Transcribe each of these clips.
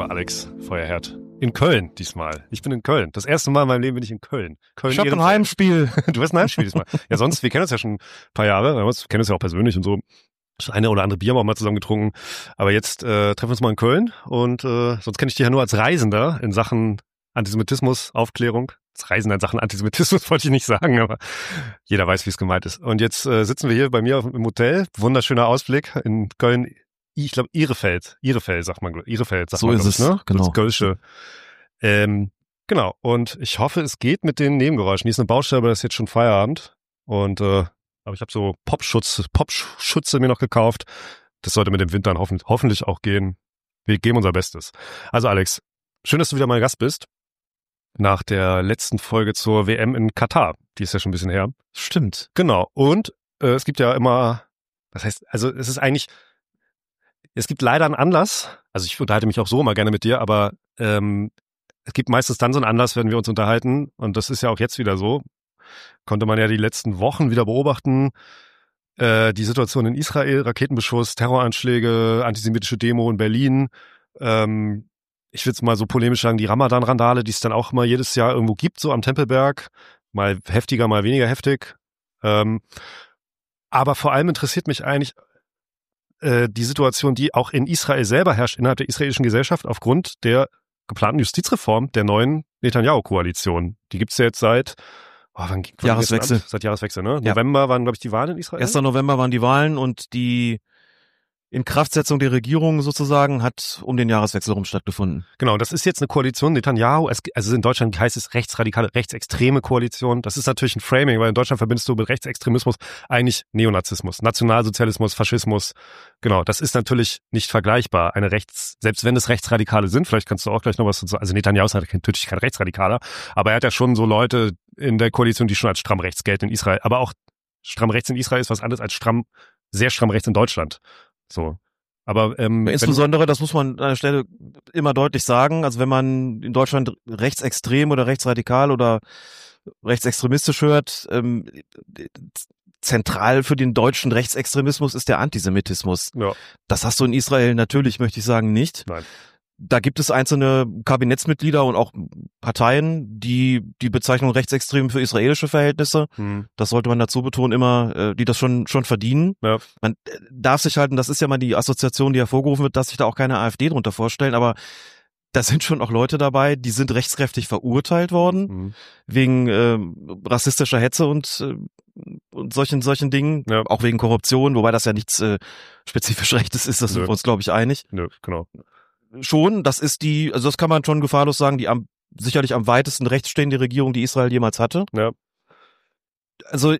lieber Alex Feuerherd. In Köln diesmal. Ich bin in Köln. Das erste Mal in meinem Leben bin ich in Köln. Ich hab ein Heimspiel. Du hast ein Heimspiel diesmal. Ja, sonst, wir kennen uns ja schon ein paar Jahre. Wir kennen uns ja auch persönlich und so. Das eine oder andere Bier haben wir auch mal zusammen getrunken. Aber jetzt treffen wir uns mal in Köln. Und sonst kenne ich dich ja nur als Reisender in Sachen Antisemitismus, Aufklärung. Als Reisender in Sachen Antisemitismus wollte ich nicht sagen, aber jeder weiß, wie es gemeint ist. Und jetzt sitzen wir hier bei mir im Hotel. Wunderschöner Ausblick in Köln. Ich glaube, Ihrefeld sagt man. Ihrefeld sagt so man, ist es, ne? genau. Das Kölsche. Genau. Und ich hoffe, es geht mit den Nebengeräuschen. Hier ist eine Baustelle, aber das ist jetzt schon Feierabend. Und aber ich habe so Popschutze mir noch gekauft. Das sollte mit dem Winter hoffentlich auch gehen. Wir geben unser Bestes. Also Alex, schön, dass du wieder mal Gast bist. Nach der letzten Folge zur WM in Katar. Die ist ja schon ein bisschen her. Stimmt. Genau. Und es gibt ja immer, das heißt, also es gibt leider einen Anlass, also ich unterhalte mich auch so immer gerne mit dir, aber es gibt meistens dann so einen Anlass, wenn wir uns unterhalten, und das ist ja auch jetzt wieder so, konnte man ja die letzten Wochen wieder beobachten, die Situation in Israel, Raketenbeschuss, Terroranschläge, antisemitische Demo in Berlin, ich will es mal so polemisch sagen, die Ramadan-Randale, die es dann auch immer jedes Jahr irgendwo gibt, so am Tempelberg, mal heftiger, mal weniger heftig, aber vor allem interessiert mich eigentlich die Situation, die auch in Israel selber herrscht, innerhalb der israelischen Gesellschaft, aufgrund der geplanten Justizreform der neuen Netanyahu-Koalition. Die gibt's ja jetzt seit Jahreswechsel. Seit Jahreswechsel, ne? Ja. November waren, glaube ich, die Wahlen in Israel. 1. November waren die Wahlen und die Inkraftsetzung der Regierung sozusagen hat um den Jahreswechsel rum stattgefunden. Genau, das ist jetzt eine Koalition Netanyahu, also in Deutschland heißt es rechtsradikale, rechtsextreme Koalition. Das ist natürlich ein Framing, weil in Deutschland verbindest du mit Rechtsextremismus eigentlich Neonazismus, Nationalsozialismus, Faschismus. Genau, das ist natürlich nicht vergleichbar. Selbst wenn es Rechtsradikale sind, vielleicht kannst du auch gleich noch was dazu, also Netanyahu ist natürlich kein Rechtsradikaler, aber er hat ja schon so Leute in der Koalition, die schon als stramm rechts gelten in Israel. Aber auch stramm rechts in Israel ist was anderes als sehr stramm rechts in Deutschland. So. Aber insbesondere, das muss man an der Stelle immer deutlich sagen, also wenn man in Deutschland rechtsextrem oder rechtsradikal oder rechtsextremistisch hört, zentral für den deutschen Rechtsextremismus ist der Antisemitismus. Ja. Das hast du in Israel natürlich, möchte ich sagen, nicht. Nein. Da gibt es einzelne Kabinettsmitglieder und auch Parteien, die Bezeichnung rechtsextrem für israelische Verhältnisse, das sollte man dazu betonen, immer, die das schon verdienen. Ja. Man darf sich halt, und das ist ja mal die Assoziation, die hervorgerufen wird, dass sich da auch keine AfD drunter vorstellen, aber da sind schon auch Leute dabei, die sind rechtskräftig verurteilt worden, wegen rassistischer Hetze und solchen Dingen, ja. Auch wegen Korruption, wobei das ja nichts spezifisch Rechtes ist, das sind wir uns, glaube ich, einig. Nö, genau. Schon, das kann man schon gefahrlos sagen, die sicherlich am weitesten rechts stehende Regierung, die Israel jemals hatte. Ja. Also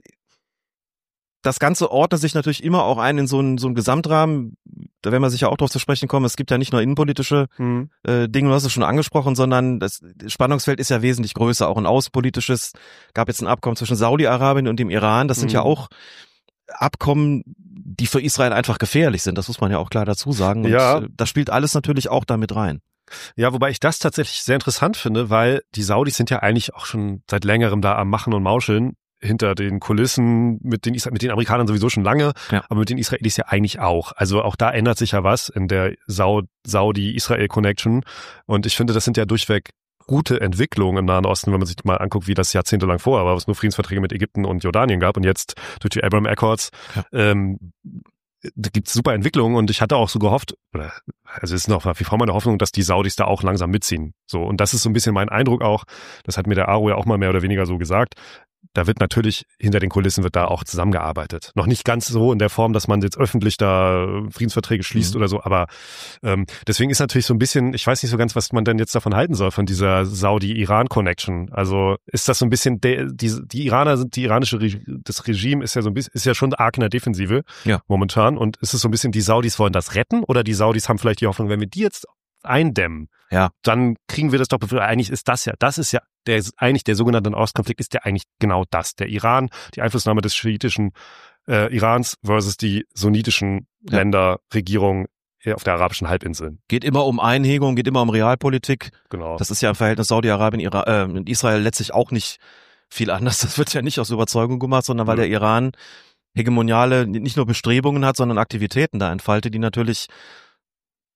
das Ganze ordnet sich natürlich immer auch in so einen Gesamtrahmen, da werden wir sicher auch drauf zu sprechen kommen, es gibt ja nicht nur innenpolitische Dinge, du hast es schon angesprochen, sondern das Spannungsfeld ist ja wesentlich größer, auch ein außenpolitisches, gab jetzt ein Abkommen zwischen Saudi-Arabien und dem Iran, das sind ja auch Abkommen, die für Israel einfach gefährlich sind, das muss man ja auch klar dazu sagen. Und ja. Das spielt alles natürlich auch damit rein. Ja, wobei ich das tatsächlich sehr interessant finde, weil die Saudis sind ja eigentlich auch schon seit längerem da am Machen und Mauscheln hinter den Kulissen, mit den Amerikanern sowieso schon lange, ja. Aber mit den Israelis ja eigentlich auch. Also auch da ändert sich ja was in der Saudi-Israel-Connection. Und ich finde, das sind ja durchweg gute Entwicklungen im Nahen Osten, wenn man sich mal anguckt, wie das jahrzehntelang vorher war, was nur Friedensverträge mit Ägypten und Jordanien gab und jetzt durch die Abraham Accords da gibt's super Entwicklungen und ich hatte auch so gehofft, also es ist noch wie vor meine Hoffnung, dass die Saudis da auch langsam mitziehen. So, und das ist so ein bisschen mein Eindruck auch, das hat mir der Aro ja auch mal mehr oder weniger so gesagt, da wird natürlich, hinter den Kulissen wird da auch zusammengearbeitet. Noch nicht ganz so in der Form, dass man jetzt öffentlich da Friedensverträge schließt oder so, aber deswegen ist natürlich so ein bisschen, ich weiß nicht so ganz, was man denn jetzt davon halten soll, von dieser Saudi-Iran-Connection. Also ist das so ein bisschen, die Iraner sind, das Regime ist ja so ein bisschen, ist ja schon arg in der Defensive momentan und ist es so ein bisschen, die Saudis wollen das retten oder die Saudis haben vielleicht die Hoffnung, wenn wir die jetzt eindämmen, dann kriegen wir das doch, eigentlich ist das ist ja der sogenannte Ostkonflikt ist ja eigentlich genau das. Der Iran, die Einflussnahme des schiitischen Irans versus die sunnitischen Länder, Regierungen auf der arabischen Halbinsel. Geht immer um Einhegung, geht immer um Realpolitik. Genau. Das ist ja im Verhältnis Saudi-Arabien und Israel letztlich auch nicht viel anders. Das wird ja nicht aus Überzeugung gemacht, sondern weil der Iran hegemoniale, nicht nur Bestrebungen hat, sondern Aktivitäten da entfaltet, die natürlich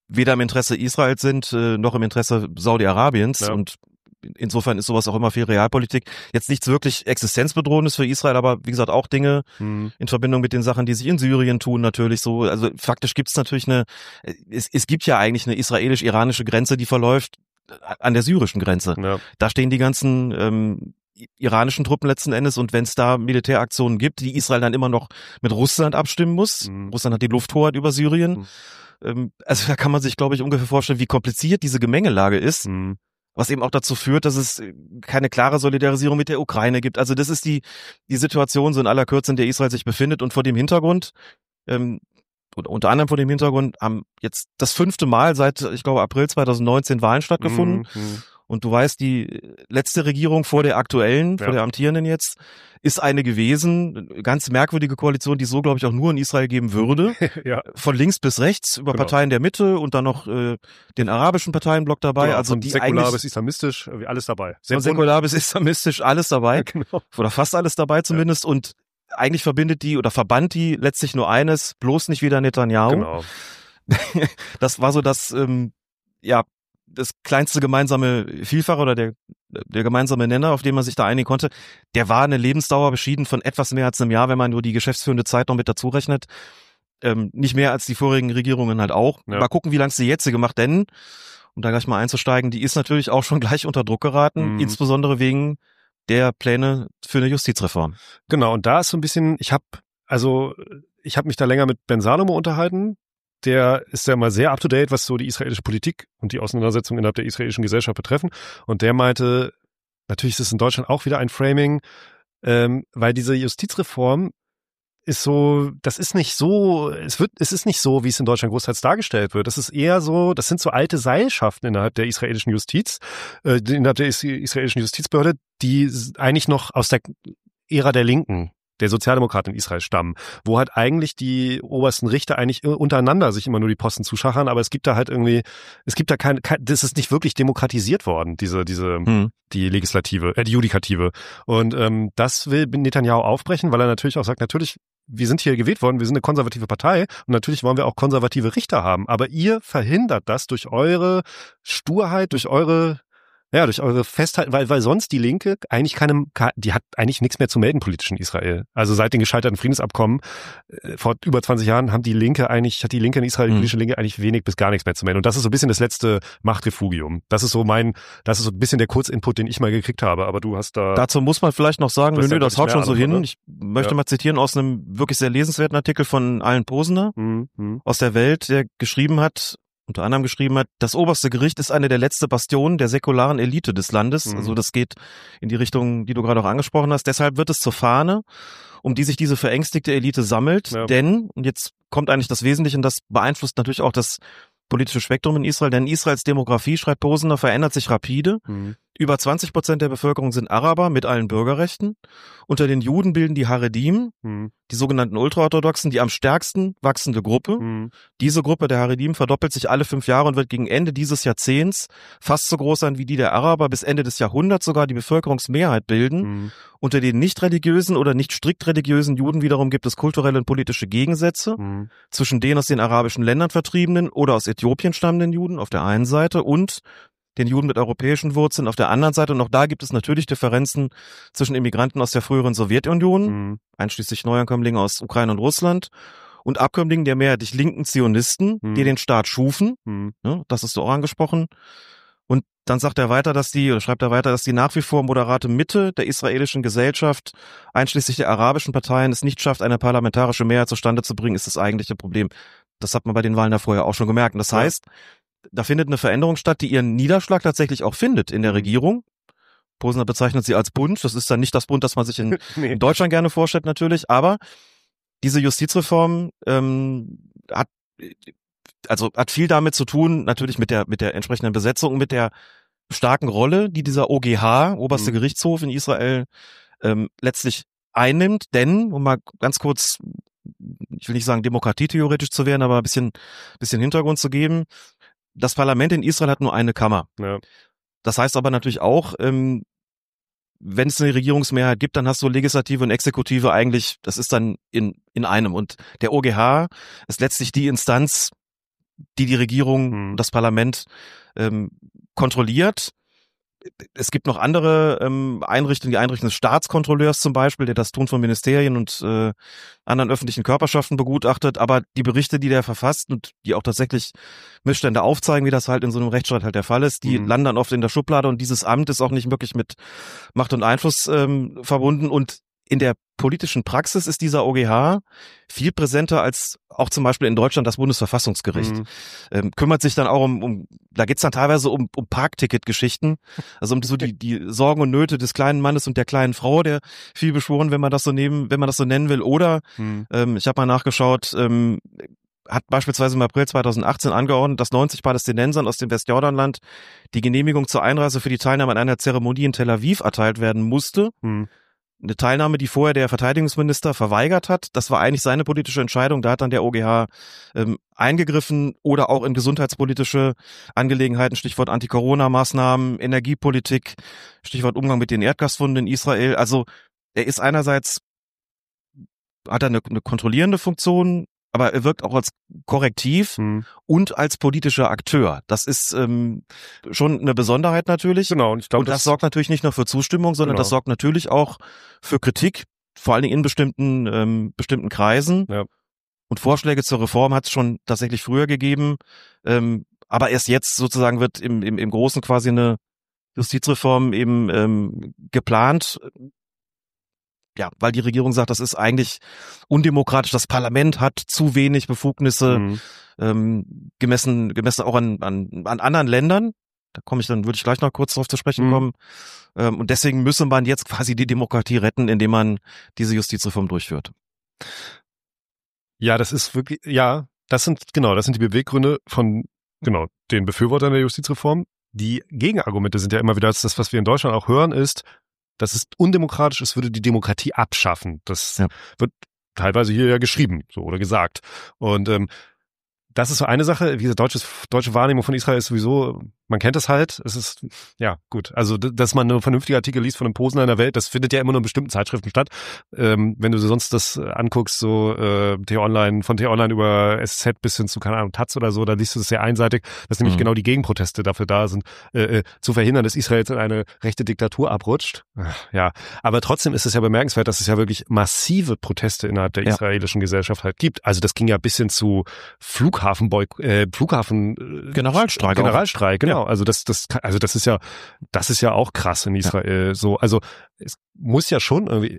weder im Interesse Israels sind, noch im Interesse Saudi-Arabiens. Ja. Und insofern ist sowas auch immer viel Realpolitik. Jetzt nichts wirklich Existenzbedrohendes für Israel, aber wie gesagt auch Dinge in Verbindung mit den Sachen, die sich in Syrien tun, natürlich so. Also faktisch gibt es natürlich es gibt ja eigentlich eine israelisch-iranische Grenze, die verläuft an der syrischen Grenze. Ja. Da stehen die ganzen iranischen Truppen letzten Endes, und wenn es da Militäraktionen gibt, die Israel dann immer noch mit Russland abstimmen muss. Russland hat die Lufthoheit über Syrien. Also da kann man sich, glaube ich, ungefähr vorstellen, wie kompliziert diese Gemengelage ist. Was eben auch dazu führt, dass es keine klare Solidarisierung mit der Ukraine gibt. Also das ist die Situation so in aller Kürze, in der Israel sich befindet. Und vor dem Hintergrund, oder unter anderem vor dem Hintergrund, haben jetzt das 5. Mal seit, ich glaube, April 2019 Wahlen stattgefunden. Und du weißt, die letzte Regierung vor der aktuellen, vor der amtierenden jetzt, ist eine gewesen, eine ganz merkwürdige Koalition, die es so, glaube ich, auch nur in Israel geben würde. Ja. Von links bis rechts, über Parteien der Mitte und dann noch den arabischen Parteienblock dabei. Genau, also von die säkular bis islamistisch, alles dabei. Von säkular bis islamistisch, alles dabei. Ja, genau. Oder fast alles dabei zumindest. Ja. Und eigentlich verband die letztlich nur eines, bloß nicht wieder Netanyahu. Genau. Das war so das kleinste gemeinsame Vielfache oder der gemeinsame Nenner, auf den man sich da einigen konnte. Der war eine Lebensdauer beschieden von etwas mehr als einem Jahr, wenn man nur die geschäftsführende Zeit noch mit dazu rechnet. Nicht mehr als die vorigen Regierungen halt auch. Ja. Mal gucken, wie lange es die jetzige macht, denn, um da gleich mal einzusteigen, die ist natürlich auch schon gleich unter Druck geraten, insbesondere wegen der Pläne für eine Justizreform. Genau, und da ist so ein bisschen, ich habe mich da länger mit Ben Salomo unterhalten. Der ist ja mal sehr up-to-date, was so die israelische Politik und die Auseinandersetzung innerhalb der israelischen Gesellschaft betreffen. Und der meinte, natürlich ist es in Deutschland auch wieder ein Framing, weil diese Justizreform ist so, es ist nicht so, wie es in Deutschland großteils dargestellt wird. Das ist eher so, das sind so alte Seilschaften innerhalb der israelischen Justiz, innerhalb der israelischen Justizbehörde, die eigentlich noch aus der Ära der Linken, der Sozialdemokraten in Israel stammen, wo halt eigentlich die obersten Richter eigentlich untereinander sich immer nur die Posten zuschachern, aber es gibt da das ist nicht wirklich demokratisiert worden, die Legislative, die Judikative. Und das will Netanyahu aufbrechen, weil er natürlich auch sagt, natürlich, wir sind hier gewählt worden, wir sind eine konservative Partei und natürlich wollen wir auch konservative Richter haben, aber ihr verhindert das durch eure Sturheit, durch eure Festhalten, weil sonst die Linke eigentlich die hat eigentlich nichts mehr zu melden politisch in Israel. Also seit den gescheiterten Friedensabkommen vor über 20 Jahren hat die Linke in Israel, die politische Linke eigentlich wenig bis gar nichts mehr zu melden. Und das ist so ein bisschen das letzte Machtrefugium. Das ist so ein bisschen der Kurzinput, den ich mal gekriegt habe. Aber du hast da... Dazu muss man vielleicht noch sagen, das haut schon so hin. Oder? Ich möchte mal zitieren aus einem wirklich sehr lesenswerten Artikel von Allen Posener aus der Welt, der unter anderem geschrieben hat, das oberste Gericht ist eine der letzten Bastionen der säkularen Elite des Landes. Also das geht in die Richtung, die du gerade auch angesprochen hast. Deshalb wird es zur Fahne, um die sich diese verängstigte Elite sammelt. Ja. Denn, und jetzt kommt eigentlich das Wesentliche, und das beeinflusst natürlich auch das politische Spektrum in Israel, denn Israels Demografie, schreibt Posener, verändert sich rapide. Über 20% der Bevölkerung sind Araber mit allen Bürgerrechten. Unter den Juden bilden die Haredim, die sogenannten Ultraorthodoxen, die am stärksten wachsende Gruppe. Diese Gruppe der Haredim verdoppelt sich alle 5 Jahre und wird gegen Ende dieses Jahrzehnts fast so groß sein wie die der Araber, bis Ende des Jahrhunderts sogar die Bevölkerungsmehrheit bilden. Unter den nicht religiösen oder nicht strikt religiösen Juden wiederum gibt es kulturelle und politische Gegensätze zwischen den aus den arabischen Ländern vertriebenen oder aus Äthiopien stammenden Juden auf der einen Seite und den Juden mit europäischen Wurzeln auf der anderen Seite. Und auch da gibt es natürlich Differenzen zwischen Immigranten aus der früheren Sowjetunion, einschließlich Neuankömmlinge aus Ukraine und Russland, und Abkömmlingen der mehrheitlich linken Zionisten, die den Staat schufen. Ja, das ist auch angesprochen. Und dann schreibt er weiter, dass die nach wie vor moderate Mitte der israelischen Gesellschaft, einschließlich der arabischen Parteien, es nicht schafft, eine parlamentarische Mehrheit zustande zu bringen, ist das eigentliche Problem. Das hat man bei den Wahlen da vorher auch schon gemerkt. Und das heißt, da findet eine Veränderung statt, die ihren Niederschlag tatsächlich auch findet in der Regierung. Posener bezeichnet sie als Bund. Das ist dann nicht das Bund, das man sich in Deutschland gerne vorstellt natürlich. Aber diese Justizreform hat viel damit zu tun, natürlich mit der entsprechenden Besetzung, mit der starken Rolle, die dieser OGH, Oberste Gerichtshof in Israel, letztlich einnimmt. Denn, um mal ganz kurz, ich will nicht sagen demokratietheoretisch zu werden, aber ein bisschen Hintergrund zu geben, das Parlament in Israel hat nur eine Kammer. Ja. Das heißt aber natürlich auch, wenn es eine Regierungsmehrheit gibt, dann hast du Legislative und Exekutive eigentlich, das ist dann in einem. Und der OGH ist letztlich die Instanz, die Regierung, das Parlament kontrolliert. Es gibt noch andere Einrichtungen, die Einrichtung des Staatskontrolleurs zum Beispiel, der das Tun von Ministerien und anderen öffentlichen Körperschaften begutachtet. Aber die Berichte, die der verfasst und die auch tatsächlich Missstände aufzeigen, wie das halt in so einem Rechtsstaat halt der Fall ist, die landen dann oft in der Schublade und dieses Amt ist auch nicht wirklich mit Macht und Einfluss verbunden. Und in der politischen Praxis ist dieser OGH viel präsenter als auch zum Beispiel in Deutschland das Bundesverfassungsgericht. Kümmert sich dann auch da geht's dann teilweise um Parkticketgeschichten, also um so die Sorgen und Nöte des kleinen Mannes und der kleinen Frau, der viel beschworen, wenn man das so nennen will. Oder ich habe mal nachgeschaut, hat beispielsweise im April 2018 angeordnet, dass 90 Palästinensern aus dem Westjordanland die Genehmigung zur Einreise für die Teilnahme an einer Zeremonie in Tel Aviv erteilt werden musste. Eine Teilnahme, die vorher der Verteidigungsminister verweigert hat. Das war eigentlich seine politische Entscheidung. Da hat dann der OGH eingegriffen oder auch in gesundheitspolitische Angelegenheiten, Stichwort Anti-Corona-Maßnahmen, Energiepolitik, Stichwort Umgang mit den Erdgasfunden in Israel. Also er ist einerseits, hat er eine kontrollierende Funktion, aber er wirkt auch als Korrektiv und als politischer Akteur. Das ist schon eine Besonderheit natürlich. Genau. Und ich glaube, das sorgt natürlich nicht nur für Zustimmung, sondern das sorgt natürlich auch für Kritik, vor allen Dingen in bestimmten Kreisen. Ja. Und Vorschläge zur Reform hat es schon tatsächlich früher gegeben. Aber erst jetzt sozusagen wird im Großen quasi eine Justizreform eben geplant. Ja, weil die Regierung sagt, das ist eigentlich undemokratisch. Das Parlament hat zu wenig Befugnisse, gemessen auch an anderen Ländern. Würde ich gleich noch kurz darauf zu sprechen kommen. Und deswegen müsse man jetzt quasi die Demokratie retten, indem man diese Justizreform durchführt. Ja, das ist wirklich, das sind die Beweggründe von, den Befürwortern der Justizreform. Die Gegenargumente sind ja immer wieder das, was wir in Deutschland auch hören, ist, dass es undemokratisch ist, würde die Demokratie abschaffen. Das wird teilweise hier ja geschrieben, so oder gesagt. Und das ist so eine Sache. Wie gesagt, deutsche Wahrnehmung von Israel ist sowieso, man kennt es halt. Es ist, ja, gut. Also, dass man eine vernünftige Artikel liest von einem Posen in der Welt, das findet ja immer nur in bestimmten Zeitschriften statt. Wenn du sonst das anguckst, so T-Online, von T-Online über SZ bis hin zu, keine Ahnung, Taz oder so, da liest du das sehr einseitig, dass nämlich genau die Gegenproteste dafür da sind, zu verhindern, dass Israel jetzt in eine rechte Diktatur abrutscht. Ja, aber trotzdem ist es ja bemerkenswert, dass es ja wirklich massive Proteste innerhalb der israelischen Gesellschaft halt gibt. Also das ging ja bis hin zu Generalstreik, genau. Also das ist ja auch krass in Israel. So, also es muss ja schon irgendwie,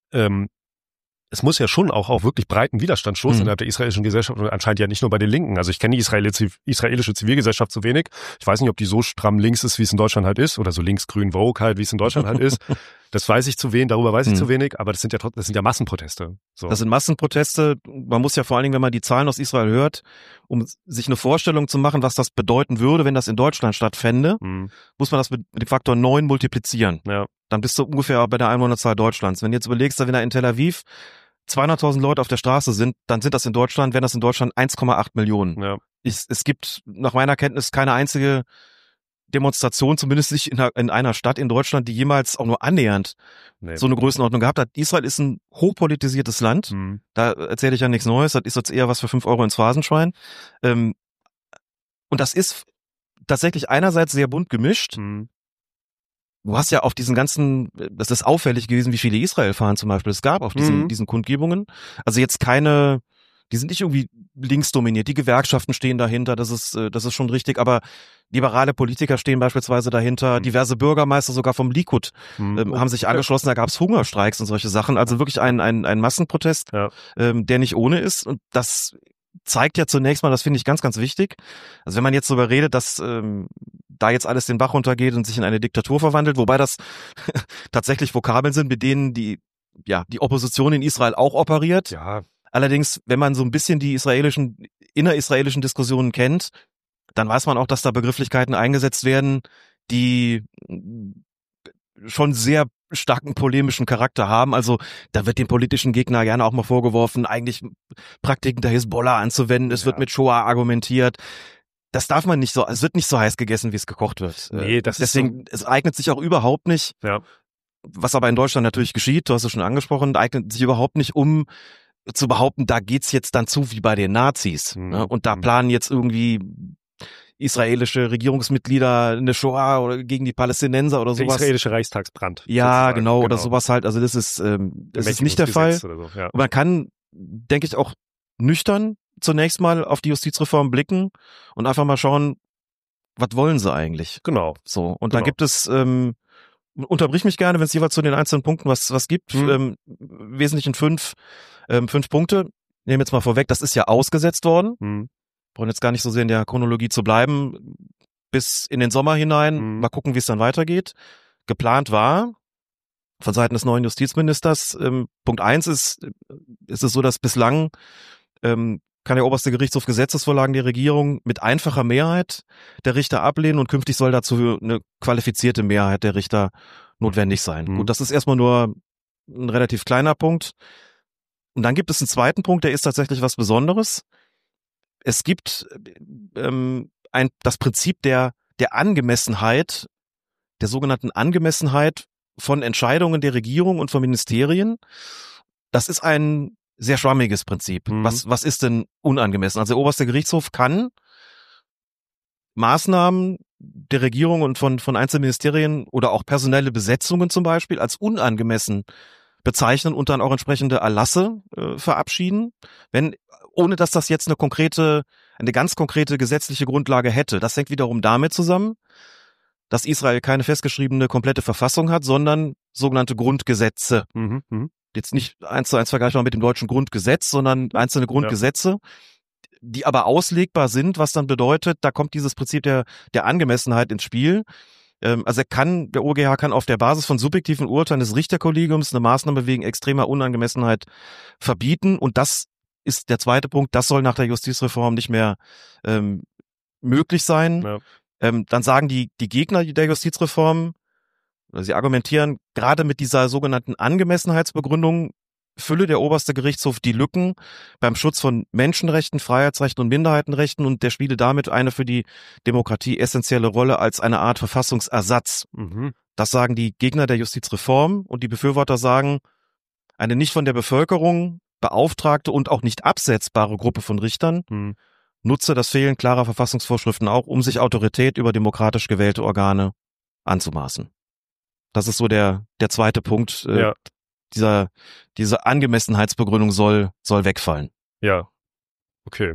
es muss ja schon auch wirklich breiten Widerstand stoßen innerhalb der israelischen Gesellschaft und anscheinend ja nicht nur bei den Linken. Also ich kenne die israelische Zivilgesellschaft so wenig. Ich weiß nicht, ob die so stramm links ist, wie es in Deutschland halt ist, oder so linksgrün Vogue halt, wie es in Deutschland halt ist. Darüber weiß ich zu wenig, aber das sind ja Massenproteste. So. Das sind Massenproteste. Man muss ja vor allen Dingen, wenn man die Zahlen aus Israel hört, um sich eine Vorstellung zu machen, was das bedeuten würde, wenn das in Deutschland stattfände, muss man das mit dem Faktor 9 multiplizieren. Ja. Dann bist du ungefähr bei der Einwohnerzahl Deutschlands. Wenn du jetzt überlegst, wenn da in Tel Aviv 200.000 Leute auf der Straße sind, dann wären das in Deutschland 1,8 Millionen. Ja. Es gibt nach meiner Kenntnis keine einzige Demonstration, zumindest nicht in einer Stadt in Deutschland, die jemals auch nur annähernd so eine Größenordnung gehabt hat. Israel ist ein hochpolitisiertes Land. Da erzähle ich ja nichts Neues. Das ist jetzt eher was für 5 Euro ins Phrasenschwein. Und das ist tatsächlich einerseits sehr bunt gemischt. Du hast ja auf diesen ganzen, das ist auffällig gewesen, wie viele Israel-Fahnen zum Beispiel es gab auf diesen Kundgebungen. Also jetzt die sind nicht irgendwie linksdominiert. Die Gewerkschaften stehen dahinter, das ist schon richtig, aber liberale Politiker stehen beispielsweise dahinter, diverse Bürgermeister sogar vom Likud haben sich angeschlossen, da gab es Hungerstreiks und solche Sachen. Also wirklich ein Massenprotest, der nicht ohne ist. Und das zeigt ja zunächst mal, das finde ich ganz, ganz wichtig. Also wenn man jetzt darüber redet, dass da jetzt alles den Bach runtergeht und sich in eine Diktatur verwandelt, wobei das tatsächlich Vokabeln sind, mit denen die Opposition in Israel auch operiert. Ja. Allerdings, wenn man so ein bisschen die innerisraelischen Diskussionen kennt, dann weiß man auch, dass da Begrifflichkeiten eingesetzt werden, die schon sehr starken polemischen Charakter haben. Also da wird dem politischen Gegner gerne auch mal vorgeworfen, eigentlich Praktiken der Hisbollah anzuwenden. Es wird mit Shoah argumentiert. Das darf man nicht so, es wird nicht so heiß gegessen, wie es gekocht wird. Nee, deswegen, es eignet sich auch überhaupt nicht, was aber in Deutschland natürlich geschieht, du hast es schon angesprochen, eignet sich überhaupt nicht, um zu behaupten, da geht's jetzt dann zu wie bei den Nazis. Ne? Und da planen jetzt irgendwie israelische Regierungsmitglieder eine Shoah oder gegen die Palästinenser oder sowas. Der israelische Reichstagsbrand. Ja, genau, oder sowas halt. Also das ist nicht der Fall. So, ja. Und man kann, denke ich, auch nüchtern zunächst mal auf die Justizreform blicken und einfach mal schauen, was wollen sie eigentlich? Genau. So. Und da gibt es, unterbrich mich gerne, wenn es jeweils zu den einzelnen Punkten was gibt. Wesentlichen 5 Punkte. Nehmen jetzt mal vorweg, das ist ja ausgesetzt worden. Brauchen jetzt gar nicht so sehr in der Chronologie zu bleiben, bis in den Sommer hinein. Mal gucken, wie es dann weitergeht. Geplant war, von Seiten des neuen Justizministers, Punkt 1 ist es so, dass bislang kann der oberste Gerichtshof Gesetzesvorlagen der Regierung mit einfacher Mehrheit der Richter ablehnen und künftig soll dazu eine qualifizierte Mehrheit der Richter notwendig sein. Gut, das ist erstmal nur ein relativ kleiner Punkt. Und dann gibt es einen zweiten Punkt, der ist tatsächlich was Besonderes. Es gibt das Prinzip der Angemessenheit, der sogenannten Angemessenheit von Entscheidungen der Regierung und von Ministerien. Das ist ein sehr schwammiges Prinzip. Was ist denn unangemessen? Also der oberste Gerichtshof kann Maßnahmen der Regierung und von einzelnen Ministerien oder auch personelle Besetzungen zum Beispiel als unangemessen bezeichnen und dann auch entsprechende Erlasse verabschieden, ohne dass das jetzt eine ganz konkrete gesetzliche Grundlage hätte. Das hängt wiederum damit zusammen, dass Israel keine festgeschriebene komplette Verfassung hat, sondern sogenannte Grundgesetze. Jetzt nicht 1:1 vergleichbar mit dem deutschen Grundgesetz, sondern einzelne Grundgesetze, die aber auslegbar sind, was dann bedeutet, da kommt dieses Prinzip der Angemessenheit ins Spiel. Also der OGH kann auf der Basis von subjektiven Urteilen des Richterkollegiums eine Maßnahme wegen extremer Unangemessenheit verbieten. Und das ist der zweite Punkt, das soll nach der Justizreform nicht mehr möglich sein. Ja. Dann sagen die Gegner der Justizreform, sie argumentieren, gerade mit dieser sogenannten Angemessenheitsbegründung fülle der oberste Gerichtshof die Lücken beim Schutz von Menschenrechten, Freiheitsrechten und Minderheitenrechten und der spiele damit eine für die Demokratie essentielle Rolle als eine Art Verfassungsersatz. Das sagen die Gegner der Justizreform und die Befürworter sagen, eine nicht von der Bevölkerung beauftragte und auch nicht absetzbare Gruppe von Richtern nutze das Fehlen klarer Verfassungsvorschriften auch, um sich Autorität über demokratisch gewählte Organe anzumaßen. Das ist so der zweite Punkt. Diese Angemessenheitsbegründung soll wegfallen. Ja. Okay.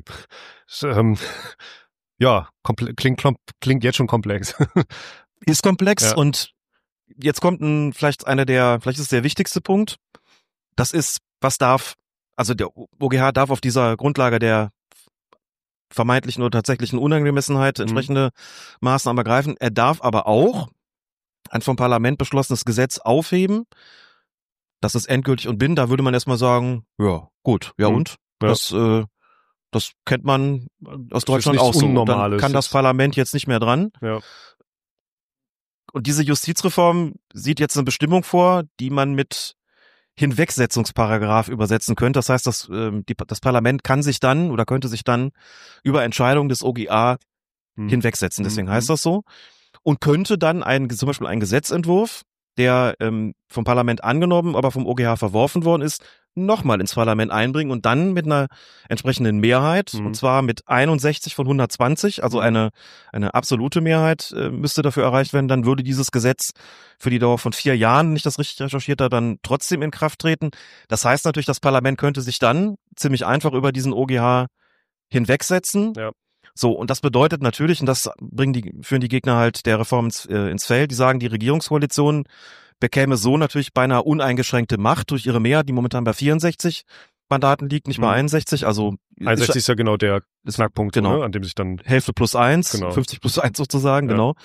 Klingt jetzt schon komplex. Ist komplex und jetzt kommt vielleicht ist es der wichtigste Punkt. Das ist, der OGH darf auf dieser Grundlage der vermeintlichen oder tatsächlichen Unangemessenheit entsprechende Maßnahmen ergreifen. Er darf aber auch ein vom Parlament beschlossenes Gesetz aufheben. Das ist endgültig und bindend. Da würde man erstmal sagen, ja, gut, und? Ja. Das kennt man aus Deutschland auch so. Und dann kann das Parlament jetzt nicht mehr dran. Ja. Und diese Justizreform sieht jetzt eine Bestimmung vor, die man mit Hinwegsetzungsparagraf übersetzen könnte. Das heißt, das Parlament könnte sich dann über Entscheidungen des OGA hinwegsetzen. Deswegen heißt das so. Und könnte dann zum Beispiel einen Gesetzentwurf, der vom Parlament angenommen, aber vom OGH verworfen worden ist, nochmal ins Parlament einbringen und dann mit einer entsprechenden Mehrheit, und zwar mit 61 von 120, also eine absolute Mehrheit müsste dafür erreicht werden, dann würde dieses Gesetz für die Dauer von 4 Jahren, wenn ich das richtig recherchiert habe, dann trotzdem in Kraft treten. Das heißt natürlich, das Parlament könnte sich dann ziemlich einfach über diesen OGH hinwegsetzen. Ja. So, und das bedeutet natürlich, und das führen die Gegner halt der Reform ins Feld, die sagen, die Regierungskoalition bekäme so natürlich beinahe uneingeschränkte Macht durch ihre Mehrheit, die momentan bei 64 Mandaten liegt, nicht bei 61. Also 61 ist ja genau der Knackpunkt, genau, ne, an dem sich dann Hälfte plus 1, genau. 50 plus 1 sozusagen, genau.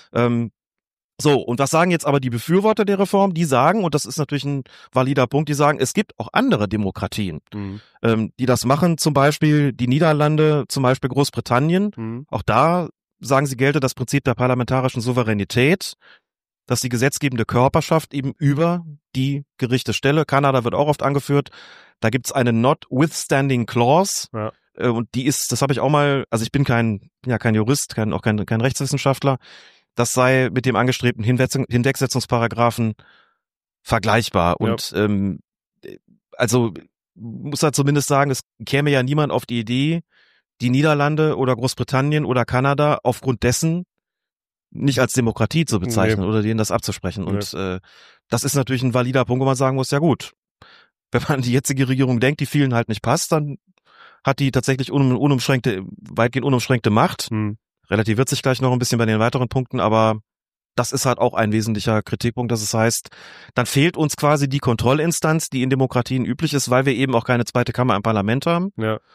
So, und was sagen jetzt aber die Befürworter der Reform? Die sagen, und das ist natürlich ein valider Punkt, die sagen, es gibt auch andere Demokratien, die das machen, zum Beispiel die Niederlande, zum Beispiel Großbritannien. Auch da, sagen sie, gelte das Prinzip der parlamentarischen Souveränität, dass die gesetzgebende Körperschaft eben über die Gerichte stelle. Kanada wird auch oft angeführt. Da gibt's eine Notwithstanding Clause. Ja. Und die ist, das habe ich auch mal, also ich bin kein Jurist, kein Rechtswissenschaftler. Das sei mit dem angestrebten Hinwegsetzungsparagraphen vergleichbar. Und also muss halt zumindest sagen, es käme ja niemand auf die Idee, die Niederlande oder Großbritannien oder Kanada aufgrund dessen nicht als Demokratie zu bezeichnen oder denen das abzusprechen. Und das ist natürlich ein valider Punkt, wo man sagen muss, ja gut, wenn man an die jetzige Regierung denkt, die vielen halt nicht passt, dann hat die tatsächlich weitgehend unumschränkte Macht. Relativiert sich gleich noch ein bisschen bei den weiteren Punkten, aber das ist halt auch ein wesentlicher Kritikpunkt, dass es heißt, dann fehlt uns quasi die Kontrollinstanz, die in Demokratien üblich ist, weil wir eben auch keine zweite Kammer im Parlament haben,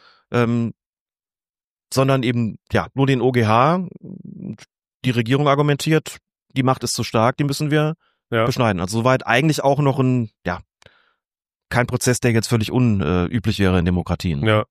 sondern eben nur den OGH. Die Regierung argumentiert, die Macht ist zu stark, die müssen wir beschneiden. Also soweit eigentlich auch noch kein Prozess, der jetzt völlig unüblich wäre in Demokratien. Ja.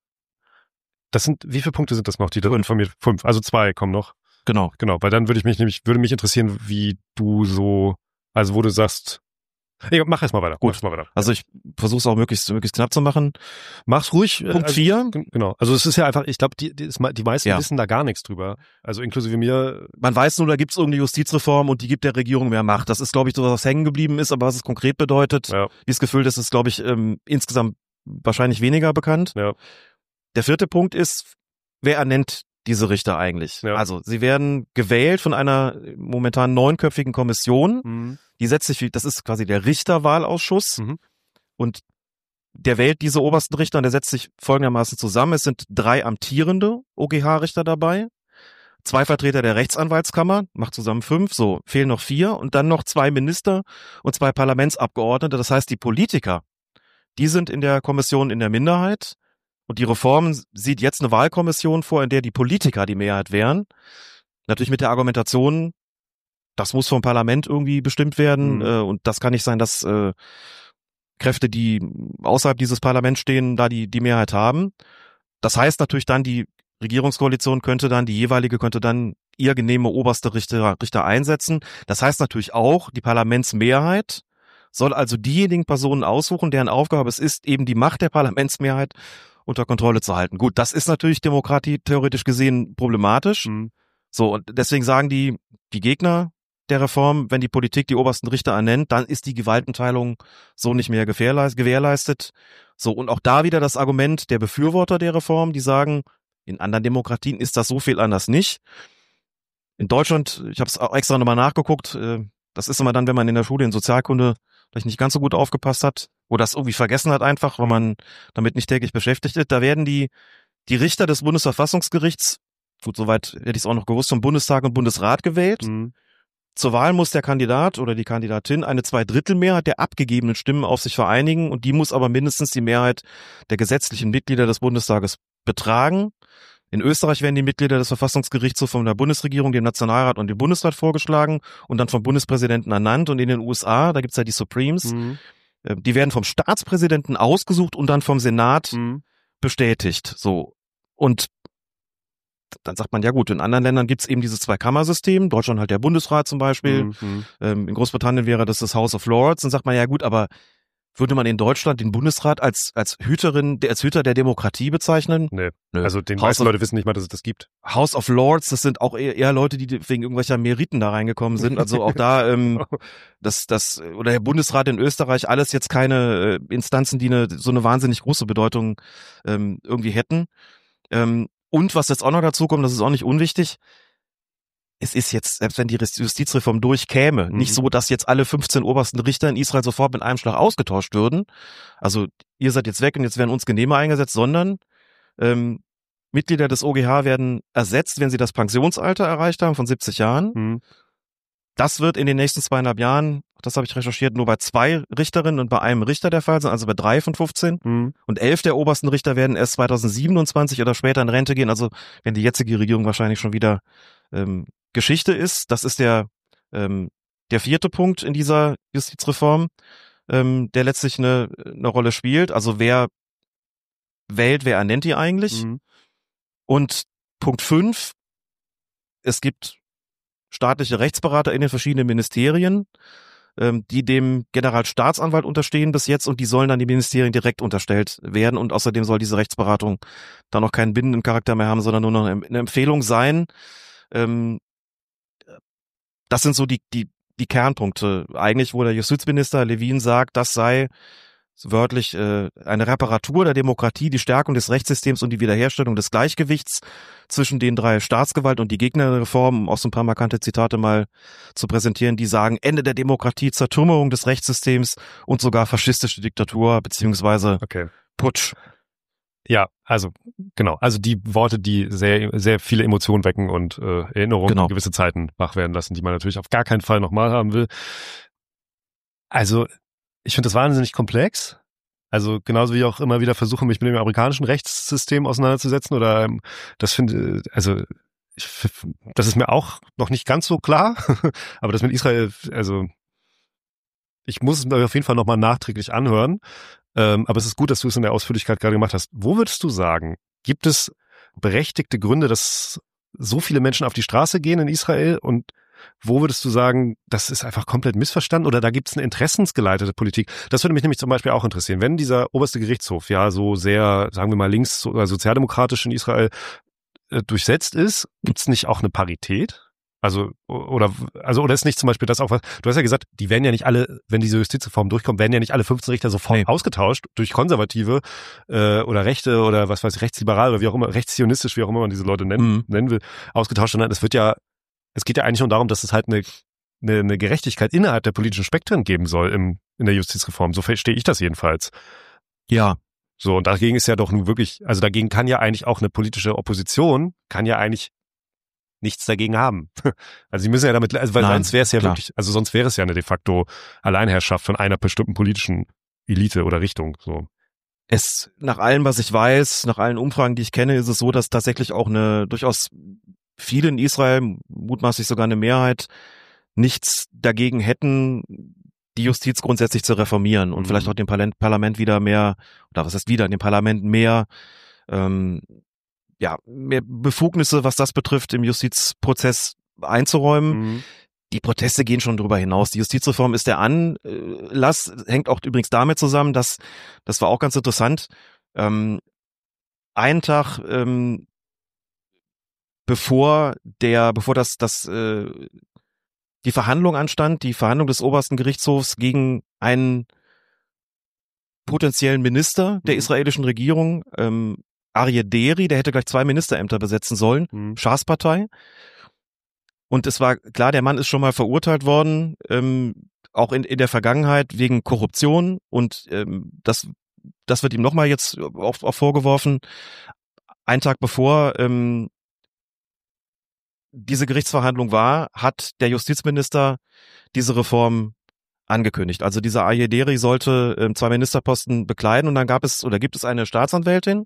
Wie viele Punkte sind das noch, die da informiert? 5, also 2 kommen noch. Genau, weil dann würde mich interessieren, wie du so, also wo du sagst, mach erst mal weiter. Gut. Also ich versuche es auch möglichst knapp zu machen. Mach's ruhig. Punkt 4. Genau. Also es ist ja einfach, ich glaube, die meisten wissen da gar nichts drüber. Also inklusive mir. Man weiß nur, da gibt's irgendeine Justizreform und die gibt der Regierung mehr Macht. Das ist, glaube ich, so was hängen geblieben ist, aber was es konkret bedeutet, dieses Gefühl, das ist, glaube ich, insgesamt wahrscheinlich weniger bekannt. Ja. Der 4. Punkt ist, wer ernennt diese Richter eigentlich? Ja. Also sie werden gewählt von einer momentan 9-köpfigen Kommission. Die setzt sich, das ist quasi der Richterwahlausschuss. Und der wählt diese obersten Richter und der setzt sich folgendermaßen zusammen. Es sind 3 amtierende OGH-Richter dabei, 2 Vertreter der Rechtsanwaltskammer, macht zusammen 5, so fehlen noch 4 und dann noch 2 Minister und 2 Parlamentsabgeordnete. Das heißt, die Politiker, die sind in der Kommission in der Minderheit. Und die Reform sieht jetzt eine Wahlkommission vor, in der die Politiker die Mehrheit wären. Natürlich mit der Argumentation, das muss vom Parlament irgendwie bestimmt werden. Und das kann nicht sein, dass Kräfte, die außerhalb dieses Parlaments stehen, da die Mehrheit haben. Das heißt natürlich dann, die Regierungskoalition könnte dann ihr genehme oberste Richter einsetzen. Das heißt natürlich auch, die Parlamentsmehrheit soll also diejenigen Personen aussuchen, deren Aufgabe es ist, eben die Macht der Parlamentsmehrheit unter Kontrolle zu halten. Gut, das ist natürlich demokratietheoretisch gesehen problematisch. So, und deswegen sagen die Gegner der Reform, wenn die Politik die obersten Richter ernennt, dann ist die Gewaltenteilung so nicht mehr gewährleistet. So, und auch da wieder das Argument der Befürworter der Reform, die sagen, in anderen Demokratien ist das so viel anders nicht. In Deutschland, ich habe es auch extra nochmal nachgeguckt, das ist immer dann, wenn man in der Schule in Sozialkunde vielleicht nicht ganz so gut aufgepasst hat oder das irgendwie vergessen hat einfach, weil man damit nicht täglich beschäftigt ist. Da werden die Richter des Bundesverfassungsgerichts, gut, soweit hätte ich es auch noch gewusst, vom Bundestag und Bundesrat gewählt. Zur Wahl muss der Kandidat oder die Kandidatin eine 2/3 der abgegebenen Stimmen auf sich vereinigen und die muss aber mindestens die Mehrheit der gesetzlichen Mitglieder des Bundestages betragen. In Österreich werden die Mitglieder des Verfassungsgerichts so von der Bundesregierung, dem Nationalrat und dem Bundesrat vorgeschlagen und dann vom Bundespräsidenten ernannt. Und in den USA, da gibt's ja die Supremes, die werden vom Staatspräsidenten ausgesucht und dann vom Senat bestätigt. So. Und dann sagt man, ja gut, in anderen Ländern gibt's eben dieses Zweikammersystem, Deutschland halt der Bundesrat zum Beispiel, in Großbritannien wäre das House of Lords, dann sagt man, ja gut, aber würde man in Deutschland den Bundesrat als Hüter der Demokratie bezeichnen? Nee. Also die meisten Leute wissen nicht mal, dass es das gibt. House of Lords, das sind auch eher Leute, die wegen irgendwelcher Meriten da reingekommen sind. Also auch da oder der Bundesrat in Österreich, alles jetzt keine Instanzen, die so eine wahnsinnig große Bedeutung irgendwie hätten. Und was jetzt auch noch dazu kommt, das ist auch nicht unwichtig, es ist jetzt, selbst wenn die Justizreform durchkäme, nicht so, dass jetzt alle 15 obersten Richter in Israel sofort mit einem Schlag ausgetauscht würden. Also ihr seid jetzt weg und jetzt werden uns Genehme eingesetzt, sondern Mitglieder des OGH werden ersetzt, wenn sie das Pensionsalter erreicht haben von 70 Jahren. Das wird in den nächsten 2,5 Jahren, das habe ich recherchiert, nur bei 2 Richterinnen und bei einem Richter der Fall sein, also bei 3 von 15. Und 11 der obersten Richter werden erst 2027 oder später in Rente gehen, also wenn die jetzige Regierung wahrscheinlich schon wieder Geschichte ist. Das ist der 4. Punkt in dieser Justizreform, der letztlich eine Rolle spielt. Also wer wählt, wer ernennt die eigentlich? Und Punkt 5, es gibt staatliche Rechtsberater in den verschiedenen Ministerien, die dem Generalstaatsanwalt unterstehen bis jetzt und die sollen dann die Ministerien direkt unterstellt werden und außerdem soll diese Rechtsberatung dann auch keinen bindenden Charakter mehr haben, sondern nur noch eine Empfehlung sein. Das sind so die Kernpunkte eigentlich, wo der Justizminister Levin sagt, das sei wörtlich eine Reparatur der Demokratie, die Stärkung des Rechtssystems und die Wiederherstellung des Gleichgewichts zwischen den drei Staatsgewalten und die Gegner der Reform, um auch so ein paar markante Zitate mal zu präsentieren, die sagen, Ende der Demokratie, Zertrümmerung des Rechtssystems und sogar faschistische Diktatur beziehungsweise Putsch. Ja, also genau, also die Worte, die sehr, sehr viele Emotionen wecken und Erinnerungen an gewisse Zeiten wach werden lassen, die man natürlich auf gar keinen Fall nochmal haben will. Also ich finde das wahnsinnig komplex. Also genauso wie ich auch immer wieder versuche, mich mit dem amerikanischen Rechtssystem auseinanderzusetzen oder das ist mir auch noch nicht ganz so klar. Aber das mit Israel, also ich muss es mir auf jeden Fall nochmal nachträglich anhören. Aber es ist gut, dass du es in der Ausführlichkeit gerade gemacht hast. Wo würdest du sagen, gibt es berechtigte Gründe, dass so viele Menschen auf die Straße gehen in Israel und wo würdest du sagen, das ist einfach komplett missverstanden oder da gibt es eine interessensgeleitete Politik? Das würde mich nämlich zum Beispiel auch interessieren. Wenn dieser oberste Gerichtshof ja so sehr, sagen wir mal, links- oder sozialdemokratisch in Israel durchsetzt ist, gibt es nicht auch eine Parität? Oder ist nicht zum Beispiel das auch was, du hast ja gesagt, die werden ja nicht alle, wenn diese Justizreform durchkommt, werden ja nicht alle 15 Richter sofort ausgetauscht durch Konservative oder Rechte oder was weiß ich, rechtsliberal oder wie auch immer, rechtszionistisch, wie auch immer man diese Leute nennen will, ausgetauscht, sondern es geht ja eigentlich nur darum, dass es halt eine Gerechtigkeit innerhalb der politischen Spektren geben soll in der Justizreform. So verstehe ich das jedenfalls. Ja. So, und dagegen ist ja doch nun wirklich, also dagegen kann ja eigentlich auch eine politische Opposition, kann ja eigentlich nichts dagegen haben. Also sie müssen ja damit, also weil sonst wäre es ja wirklich, also sonst wäre es ja eine de facto Alleinherrschaft von einer bestimmten politischen Elite oder Richtung, so. Nach allem, was ich weiß, nach allen Umfragen, die ich kenne, ist es so, dass tatsächlich auch durchaus viele in Israel, mutmaßlich sogar eine Mehrheit, nichts dagegen hätten, die Justiz grundsätzlich zu reformieren und vielleicht auch dem Parlament wieder mehr, oder was heißt wieder, dem Parlament mehr mehr Befugnisse, was das betrifft, im Justizprozess einzuräumen. Die Proteste gehen schon darüber hinaus. Die Justizreform ist der Anlass, hängt auch übrigens damit zusammen, dass, das war auch ganz interessant, einen Tag bevor die Verhandlung anstand, die Verhandlung des obersten Gerichtshofs gegen einen potenziellen Minister der israelischen Regierung, Aryeh Deri, der hätte gleich 2 Ministerämter besetzen sollen, Schas-Partei. Und es war klar, der Mann ist schon mal verurteilt worden, auch in der Vergangenheit wegen Korruption und das wird ihm nochmal jetzt auch vorgeworfen. Einen Tag bevor diese Gerichtsverhandlung war, hat der Justizminister diese Reform angekündigt. Also dieser Aryeh Deri sollte 2 Ministerposten bekleiden und dann gibt es eine Staatsanwältin,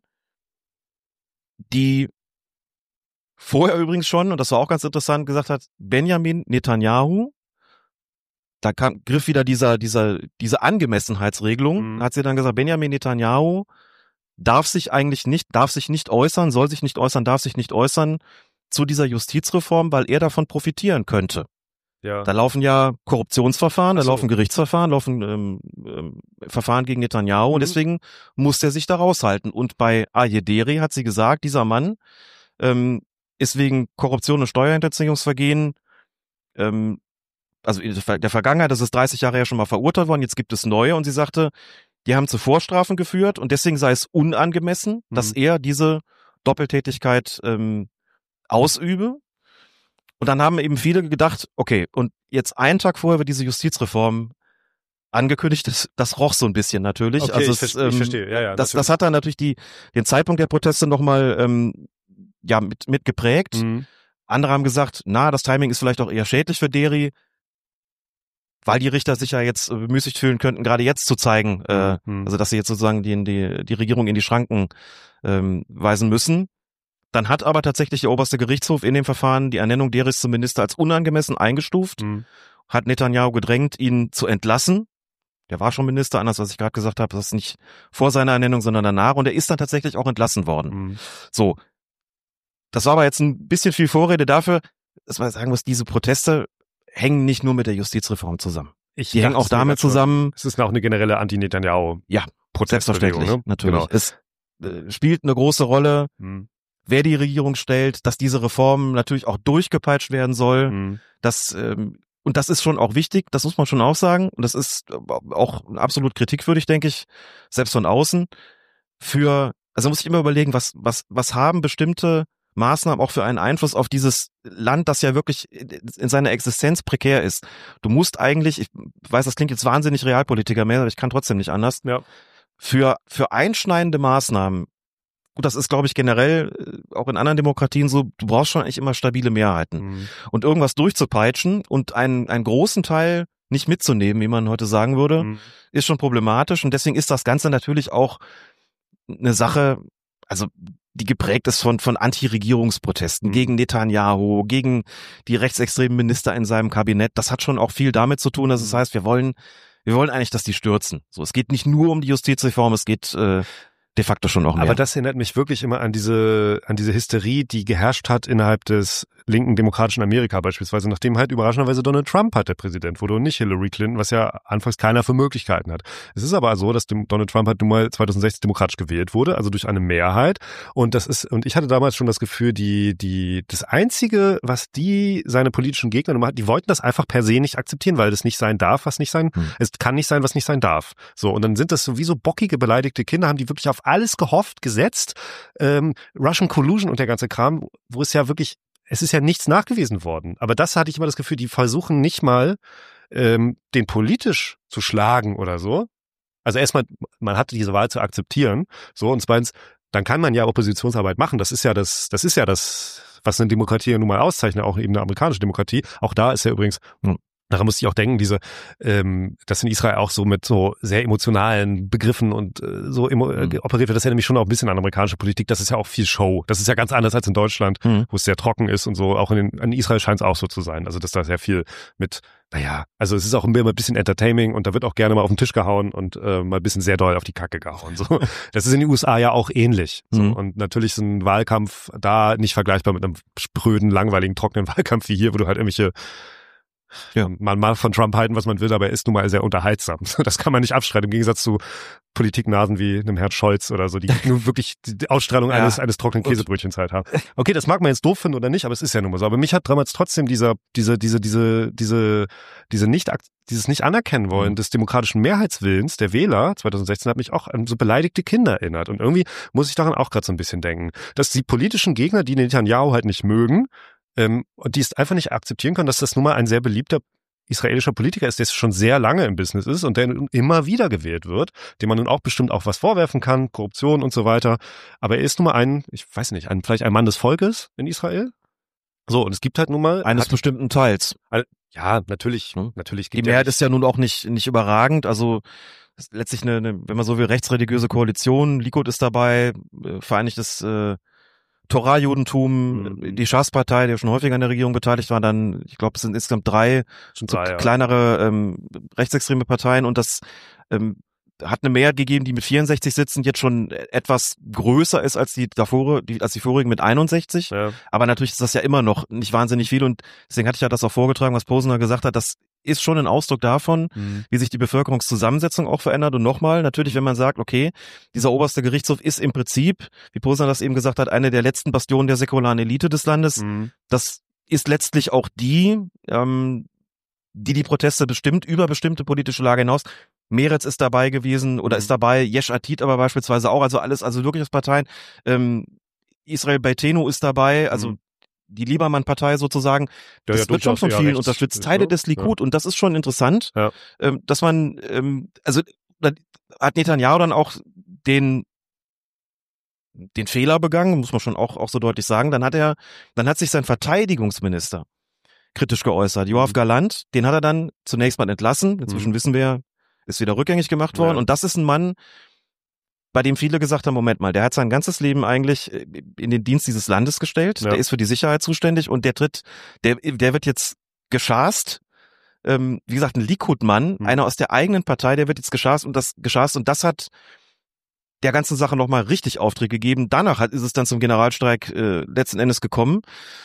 die vorher übrigens schon, und das war auch ganz interessant, gesagt hat, Benjamin Netanyahu, da griff wieder diese Angemessenheitsregelung, hat sie dann gesagt, Benjamin Netanyahu darf sich nicht äußern, soll sich nicht äußern, darf sich nicht äußern zu dieser Justizreform, weil er davon profitieren könnte. Ja. Da laufen ja Korruptionsverfahren, da laufen Gerichtsverfahren, laufen Verfahren gegen Netanyahu und deswegen muss er sich da raushalten. Und bei Aryeh Deri hat sie gesagt, dieser Mann ist wegen Korruption und Steuerhinterziehungsvergehen, also in der Vergangenheit, das ist 30 Jahre ja schon mal verurteilt worden, jetzt gibt es neue und sie sagte, die haben zu Vorstrafen geführt und deswegen sei es unangemessen, dass er diese Doppeltätigkeit ausübe. Und dann haben eben viele gedacht, okay, und jetzt einen Tag vorher wird diese Justizreform angekündigt, das roch so ein bisschen natürlich. Okay, also ich verstehe. Ja, das hat dann natürlich den Zeitpunkt der Proteste nochmal mit geprägt. Andere haben gesagt, das Timing ist vielleicht auch eher schädlich für Deri, weil die Richter sich ja jetzt bemüßigt fühlen könnten, gerade jetzt zu zeigen, also dass sie jetzt sozusagen die Regierung in die Schranken weisen müssen. Dann hat aber tatsächlich der oberste Gerichtshof in dem Verfahren die Ernennung Deris zum Minister als unangemessen eingestuft, hat Netanyahu gedrängt, ihn zu entlassen. Der war schon Minister, anders was ich gerade gesagt habe, das ist nicht vor seiner Ernennung, sondern danach. Und er ist dann tatsächlich auch entlassen worden. So, das war aber jetzt ein bisschen viel Vorrede dafür, dass man sagen muss, diese Proteste hängen nicht nur mit der Justizreform zusammen. Die hängen auch damit zusammen. Es ist auch eine generelle Anti-Netanyahu. Ja, selbstverständlich, ne? Natürlich. Genau. Es spielt eine große Rolle, wer die Regierung stellt, dass diese Reform natürlich auch durchgepeitscht werden soll, dass und das ist schon auch wichtig, das muss man schon auch sagen, und das ist auch absolut kritikwürdig, denke ich, selbst von außen, also muss ich immer überlegen, was haben bestimmte Maßnahmen auch für einen Einfluss auf dieses Land, das ja wirklich in seiner Existenz prekär ist. Du musst eigentlich, ich weiß, das klingt jetzt wahnsinnig Realpolitiker mehr, aber ich kann trotzdem nicht anders, für einschneidende Maßnahmen, gut, das ist, glaube ich, generell auch in anderen Demokratien so, du brauchst schon eigentlich immer stabile Mehrheiten. Mhm. Und irgendwas durchzupeitschen und einen großen Teil nicht mitzunehmen, wie man heute sagen würde, ist schon problematisch. Und deswegen ist das Ganze natürlich auch eine Sache, also die geprägt ist von Anti-Regierungsprotesten gegen Netanyahu, gegen die rechtsextremen Minister in seinem Kabinett. Das hat schon auch viel damit zu tun, dass es heißt, wir wollen eigentlich, dass die stürzen. So, es geht nicht nur um die Justizreform, es geht de facto schon auch mehr. Aber das erinnert mich wirklich immer an diese Hysterie, die geherrscht hat innerhalb des linken demokratischen Amerika beispielsweise, nachdem halt überraschenderweise Donald Trump halt der Präsident wurde und nicht Hillary Clinton, was ja anfangs keiner für Möglichkeiten hat. Es ist aber so, dass Donald Trump halt nun mal 2016 demokratisch gewählt wurde, also durch eine Mehrheit. Und ich hatte damals schon das Gefühl, das Einzige, was seine politischen Gegner nun mal hat, die wollten das einfach per se nicht akzeptieren, weil das nicht sein darf, was nicht sein, es kann nicht sein, was nicht sein darf. So, und dann sind das sowieso bockige, beleidigte Kinder, haben die wirklich auf alles gehofft, gesetzt, Russian Collusion und der ganze Kram, wo es ist ja nichts nachgewiesen worden. Aber das hatte ich immer das Gefühl, die versuchen nicht mal, den politisch zu schlagen oder so. Also erstmal, man hatte diese Wahl zu akzeptieren, so, und zweitens, dann kann man ja Oppositionsarbeit machen. Das ist ja das, was eine Demokratie ja nun mal auszeichnet, auch eben eine amerikanische Demokratie. Auch da ist ja übrigens, daran musste ich auch denken, dass in Israel auch so mit so sehr emotionalen Begriffen und operiert wird. Das erinnert mich schon auch ein bisschen an amerikanische Politik. Das ist ja auch viel Show. Das ist ja ganz anders als in Deutschland, wo es sehr trocken ist und so. Auch in Israel scheint es auch so zu sein. Also dass da sehr viel mit, also es ist auch immer ein bisschen entertaining und da wird auch gerne mal auf den Tisch gehauen und mal ein bisschen sehr doll auf die Kacke gehauen. So. Das ist in den USA ja auch ähnlich. So. Und natürlich ist ein Wahlkampf da nicht vergleichbar mit einem spröden, langweiligen, trockenen Wahlkampf wie hier, wo du halt irgendwelche man mag von Trump halten, was man will, aber er ist nun mal sehr unterhaltsam. Das kann man nicht abstreiten, im Gegensatz zu Politiknasen wie einem Herrn Scholz oder so, die nur wirklich die Ausstrahlung eines trockenen Käsebrötchens halt haben. Okay, das mag man jetzt doof finden oder nicht, aber es ist ja nun mal so. Aber mich hat damals trotzdem dieses nicht anerkennen wollen des demokratischen Mehrheitswillens der Wähler 2016 hat mich auch an so beleidigte Kinder erinnert. Und irgendwie muss ich daran auch gerade so ein bisschen denken, dass die politischen Gegner, die Netanyahu halt nicht mögen, und die es einfach nicht akzeptieren können, dass das nun mal ein sehr beliebter israelischer Politiker ist, der schon sehr lange im Business ist und der immer wieder gewählt wird, dem man nun auch bestimmt auch was vorwerfen kann, Korruption und so weiter. Aber er ist nun mal vielleicht ein Mann des Volkes in Israel. So, und es gibt halt nun mal eines bestimmten Teils. Ja, natürlich. Die Mehrheit ist ja nun auch nicht überragend. Also letztlich eine, wenn man so will, rechtsreligiöse Koalition. Likud ist dabei, Vereinigtes Torah-Judentum, die Schas-Partei, die schon häufiger an der Regierung beteiligt war, dann, ich glaube, es sind insgesamt drei kleinere rechtsextreme Parteien und das hat eine Mehrheit gegeben, die mit 64 Sitzen jetzt schon etwas größer ist als die vorigen mit 61. Ja. Aber natürlich ist das ja immer noch nicht wahnsinnig viel und deswegen hatte ich ja das auch vorgetragen, was Posner gesagt hat, das ist schon ein Ausdruck davon, wie sich die Bevölkerungszusammensetzung auch verändert. Und nochmal, natürlich, wenn man sagt, okay, dieser oberste Gerichtshof ist im Prinzip, wie Posner das eben gesagt hat, eine der letzten Bastionen der säkularen Elite des Landes. Das ist letztlich auch die Proteste bestimmt über bestimmte politische Lage hinaus. Meretz ist dabei gewesen oder ist dabei, Yesh Atid aber beispielsweise auch, also wirklich aus Parteien. Israel Beitenu ist dabei, also die Liebermann-Partei sozusagen, das wird schon von vielen unterstützt, Teile des Likud und das ist schon interessant, dass man, also hat Netanyahu dann auch den Fehler begangen, muss man schon auch so deutlich sagen, dann hat sich sein Verteidigungsminister kritisch geäußert, Yoav Gallant, den hat er dann zunächst mal entlassen, inzwischen wissen wir, ist wieder rückgängig gemacht worden und das ist ein Mann, bei dem viele gesagt haben, Moment mal, der hat sein ganzes Leben eigentlich in den Dienst dieses Landes gestellt, der ist für die Sicherheit zuständig und der wird jetzt geschast, wie gesagt, ein Likud-Mann, einer aus der eigenen Partei, der wird jetzt geschast und das hat der ganzen Sache nochmal richtig Auftrieb gegeben. Danach ist es dann zum Generalstreik letzten Endes gekommen.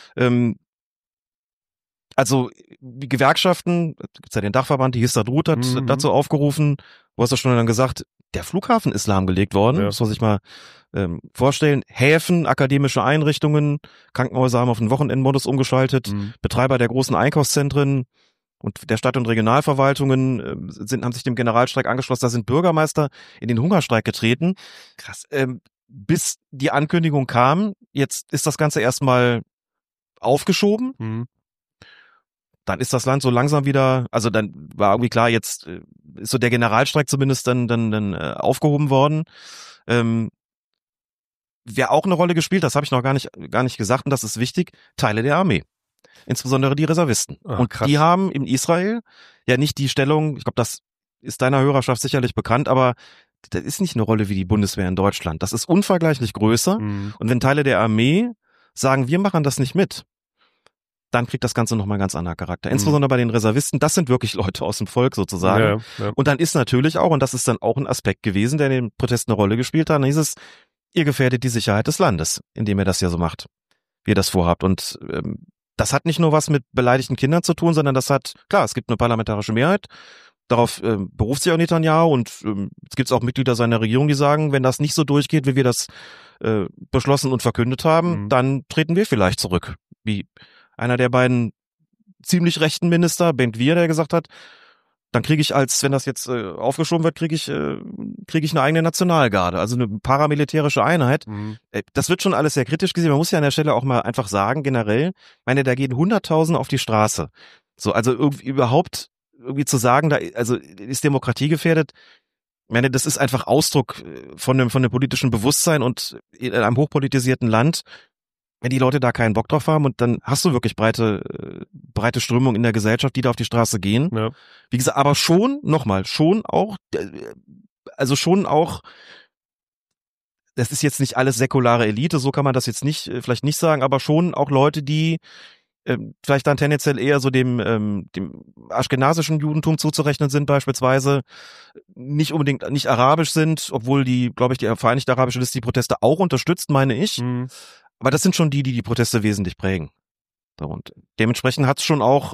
Also die Gewerkschaften, gibt's ja den Dachverband, die Histadrut hat dazu aufgerufen, du hast ja schon dann gesagt, der Flughafen ist lahmgelegt worden, das muss man sich mal vorstellen. Häfen, akademische Einrichtungen, Krankenhäuser haben auf den Wochenendmodus umgeschaltet, Betreiber der großen Einkaufszentren und der Stadt- und Regionalverwaltungen haben sich dem Generalstreik angeschlossen. Da sind Bürgermeister in den Hungerstreik getreten. Krass. Bis die Ankündigung kam, jetzt ist das Ganze erstmal aufgeschoben. Mhm. Dann ist das Land so langsam wieder, also dann war irgendwie klar, jetzt ist so der Generalstreik zumindest dann aufgehoben worden. Wer auch eine Rolle gespielt, das habe ich noch gar nicht gesagt, und das ist wichtig, Teile der Armee. Insbesondere die Reservisten. Und krass. Die haben in Israel ja nicht die Stellung, ich glaube, das ist deiner Hörerschaft sicherlich bekannt, aber das ist nicht eine Rolle wie die Bundeswehr in Deutschland. Das ist unvergleichlich größer. Und wenn Teile der Armee sagen, wir machen das nicht mit, dann kriegt das Ganze nochmal einen ganz anderen Charakter. Insbesondere bei den Reservisten, das sind wirklich Leute aus dem Volk sozusagen. Ja. Und dann ist natürlich auch, und das ist dann auch ein Aspekt gewesen, der in den Protesten eine Rolle gespielt hat, dann hieß es, ihr gefährdet die Sicherheit des Landes, indem ihr das ja so macht, wie ihr das vorhabt. Und das hat nicht nur was mit beleidigten Kindern zu tun, sondern das hat, klar, es gibt eine parlamentarische Mehrheit, darauf beruft sich auch Netanyahu, und es gibt auch Mitglieder seiner Regierung, die sagen, wenn das nicht so durchgeht, wie wir das beschlossen und verkündet haben, dann treten wir vielleicht zurück. Wie einer der beiden ziemlich rechten Minister, Ben-Gvir, der gesagt hat, dann kriege ich wenn das jetzt aufgeschoben wird, kriege ich eine eigene Nationalgarde, also eine paramilitärische Einheit. Das wird schon alles sehr kritisch gesehen. Man muss ja an der Stelle auch mal einfach sagen, generell, da gehen 100.000 auf die Straße. So, also irgendwie zu sagen, da also ist Demokratie gefährdet. Ich meine, das ist einfach Ausdruck von dem politischen Bewusstsein, und in einem hochpolitisierten Land, wenn die Leute da keinen Bock drauf haben, und dann hast du wirklich breite Strömung in der Gesellschaft, die da auf die Straße gehen. Ja. Wie gesagt, aber schon auch, das ist jetzt nicht alles säkulare Elite, so kann man das jetzt vielleicht nicht sagen, aber schon auch Leute, die vielleicht dann tendenziell eher so dem aschkenasischen Judentum zuzurechnen sind, beispielsweise nicht unbedingt nicht arabisch sind, obwohl die Vereinigte Arabische Liste die Proteste auch unterstützt, meine ich. Aber das sind schon die Proteste wesentlich prägen. Und dementsprechend hat es schon auch,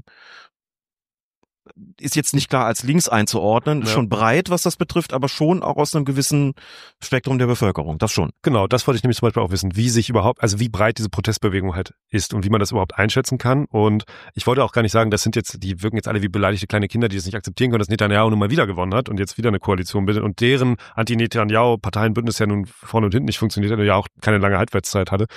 ist jetzt nicht klar als links einzuordnen, ist schon breit, was das betrifft, aber schon auch aus einem gewissen Spektrum der Bevölkerung, das schon. Genau, das wollte ich nämlich zum Beispiel auch wissen, wie breit diese Protestbewegung halt ist und wie man das überhaupt einschätzen kann. Und ich wollte auch gar nicht sagen, die wirken jetzt alle wie beleidigte kleine Kinder, die das nicht akzeptieren können, dass Netanyahu nun mal wieder gewonnen hat und jetzt wieder eine Koalition bildet und deren Anti-Netanyahu-Parteienbündnis ja nun vorne und hinten nicht funktioniert hat und ja auch keine lange Halbwertszeit hatte.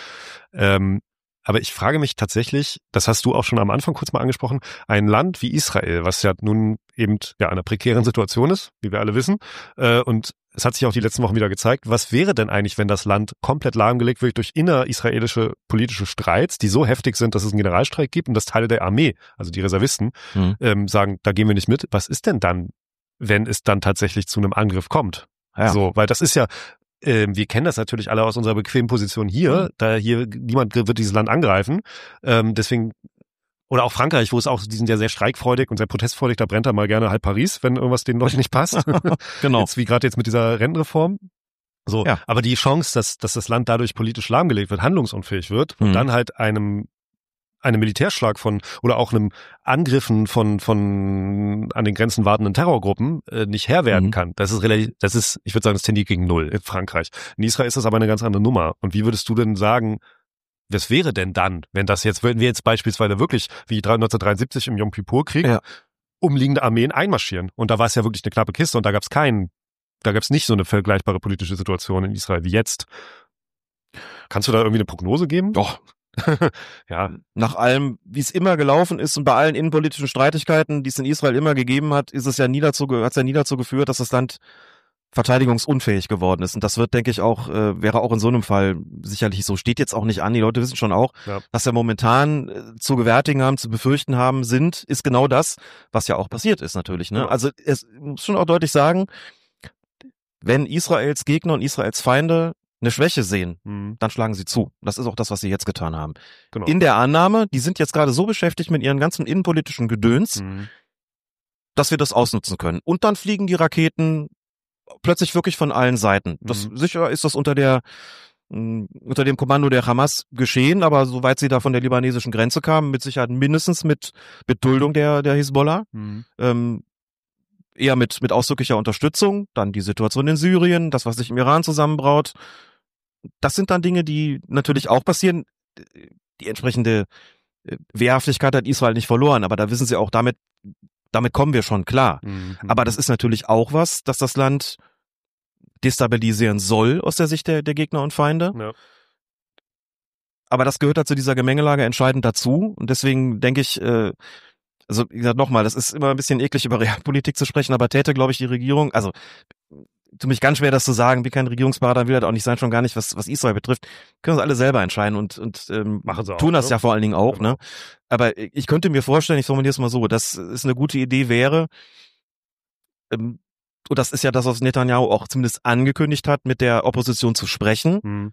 Aber ich frage mich tatsächlich, das hast du auch schon am Anfang kurz mal angesprochen, ein Land wie Israel, was ja nun eben in einer prekären Situation ist, wie wir alle wissen, und es hat sich auch die letzten Wochen wieder gezeigt, was wäre denn eigentlich, wenn das Land komplett lahmgelegt wird durch innerisraelische politische Streits, die so heftig sind, dass es einen Generalstreik gibt und dass Teile der Armee, also die Reservisten, sagen, da gehen wir nicht mit. Was ist denn dann, wenn es dann tatsächlich zu einem Angriff kommt? Ja. So, weil das ist ja, wir kennen das natürlich alle aus unserer bequemen Position hier, da hier niemand wird dieses Land angreifen, deswegen, oder auch Frankreich, wo es auch, die sind ja sehr streikfreudig und sehr protestfreudig, da brennt da mal gerne halb Paris, wenn irgendwas den Leuten nicht passt. Genau. Wie gerade jetzt mit dieser Rentenreform. So, ja. Aber die Chance, dass das Land dadurch politisch lahmgelegt wird, handlungsunfähig wird und dann halt einem Militärschlag oder auch einem Angriffen von an den Grenzen wartenden Terrorgruppen nicht Herr werden kann. Das ist, ich würde sagen, das tendiert gegen 0 in Frankreich. In Israel ist das aber eine ganz andere Nummer. Und wie würdest du denn sagen, was wäre denn dann, wenn wir jetzt beispielsweise wirklich wie 1973 im Yom Kippur-Krieg umliegende Armeen einmarschieren? Und da war es ja wirklich eine knappe Kiste und da gab es nicht so eine vergleichbare politische Situation in Israel wie jetzt. Kannst du da irgendwie eine Prognose geben? Doch. Ja, nach allem, wie es immer gelaufen ist und bei allen innenpolitischen Streitigkeiten, die es in Israel immer gegeben hat, hat es ja nie dazu geführt, dass das Land verteidigungsunfähig geworden ist. Und das wird, denke ich, wäre auch in so einem Fall sicherlich so. Steht jetzt auch nicht an. Die Leute wissen schon auch, was wir momentan zu gewärtigen haben, zu befürchten haben, ist genau das, was ja auch passiert ist natürlich. Ne? Ja. Also es muss schon auch deutlich sagen, wenn Israels Gegner und Israels Feinde eine Schwäche sehen, dann schlagen sie zu. Das ist auch das, was sie jetzt getan haben. Genau. In der Annahme, die sind jetzt gerade so beschäftigt mit ihren ganzen innenpolitischen Gedöns, dass wir das ausnutzen können. Und dann fliegen die Raketen plötzlich wirklich von allen Seiten. Sicher ist das unter dem Kommando der Hamas geschehen, aber soweit sie da von der libanesischen Grenze kamen, mit Sicherheit mindestens mit Duldung der Hisbollah. Eher mit ausdrücklicher Unterstützung. Dann die Situation in Syrien, das, was sich im Iran zusammenbraut. Das sind dann Dinge, die natürlich auch passieren. Die entsprechende Wehrhaftigkeit hat Israel nicht verloren, aber da wissen sie auch, damit kommen wir schon klar. Aber das ist natürlich auch was, dass das Land destabilisieren soll aus der Sicht der Gegner und Feinde. Ja. Aber das gehört halt zu dieser Gemengelage entscheidend dazu. Und deswegen denke ich, also wie gesagt, nochmal, das ist immer ein bisschen eklig, über Realpolitik zu sprechen, aber täte, glaube ich, die Regierung, also tut mich ganz schwer, das zu sagen, wie kein Regierungsberater, will das auch nicht sein, schon gar nicht, was Israel betrifft, können uns alle selber entscheiden und machen sie auch, tun das ne? ja vor allen Dingen auch, Genau. ne? Aber ich könnte mir vorstellen, ich formuliere es mal so, dass es eine gute Idee wäre, und das ist ja das, was Netanyahu auch zumindest angekündigt hat, mit der Opposition zu sprechen,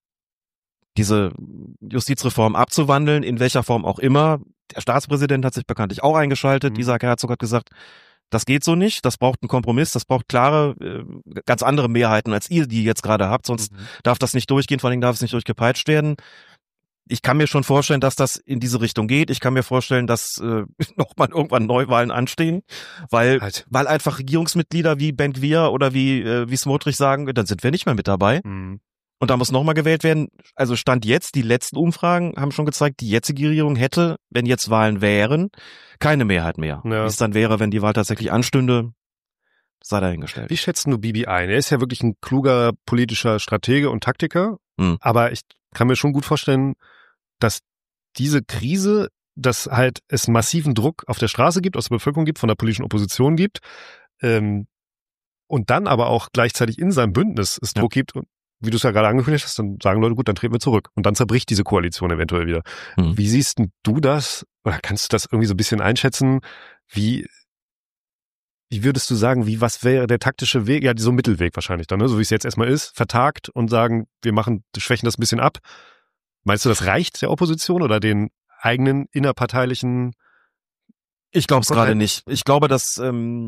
diese Justizreform abzuwandeln, in welcher Form auch immer. Der Staatspräsident hat sich bekanntlich auch eingeschaltet. Isaac Herzog hat gesagt, das geht so nicht, das braucht einen Kompromiss, das braucht klare, ganz andere Mehrheiten, als ihr die jetzt gerade habt, sonst darf das nicht durchgehen, vor allem darf es nicht durchgepeitscht werden. Ich kann mir schon vorstellen, dass das in diese Richtung geht. Ich kann mir vorstellen, dass nochmal irgendwann Neuwahlen anstehen, weil einfach Regierungsmitglieder wie Ben Gvir oder wie Smotrich sagen, dann sind wir nicht mehr mit dabei. Und da muss nochmal gewählt werden. Also Stand jetzt, die letzten Umfragen haben schon gezeigt, die jetzige Regierung hätte, wenn jetzt Wahlen wären, keine Mehrheit mehr. Ja. Wie es dann wäre, wenn die Wahl tatsächlich anstünde, sei dahingestellt. Wie schätzt du Bibi ein? Er ist ja wirklich ein kluger politischer Stratege und Taktiker, aber ich kann mir schon gut vorstellen, dass diese Krise, dass halt es massiven Druck auf der Straße gibt, aus der Bevölkerung gibt, von der politischen Opposition gibt, und dann aber auch gleichzeitig in seinem Bündnis es Druck gibt, und wie du es ja gerade angekündigt hast, dann sagen Leute, gut, dann treten wir zurück. Und dann zerbricht diese Koalition eventuell wieder. Wie siehst denn du das? Oder kannst du das irgendwie so ein bisschen einschätzen? Wie würdest du sagen, was wäre der taktische Weg? Ja, so ein Mittelweg wahrscheinlich dann, ne? So wie es jetzt erstmal ist, vertagt und sagen, schwächen das ein bisschen ab. Meinst du, das reicht der Opposition oder den eigenen innerparteilichen? Ich glaube es gerade nicht. Ich glaube, dass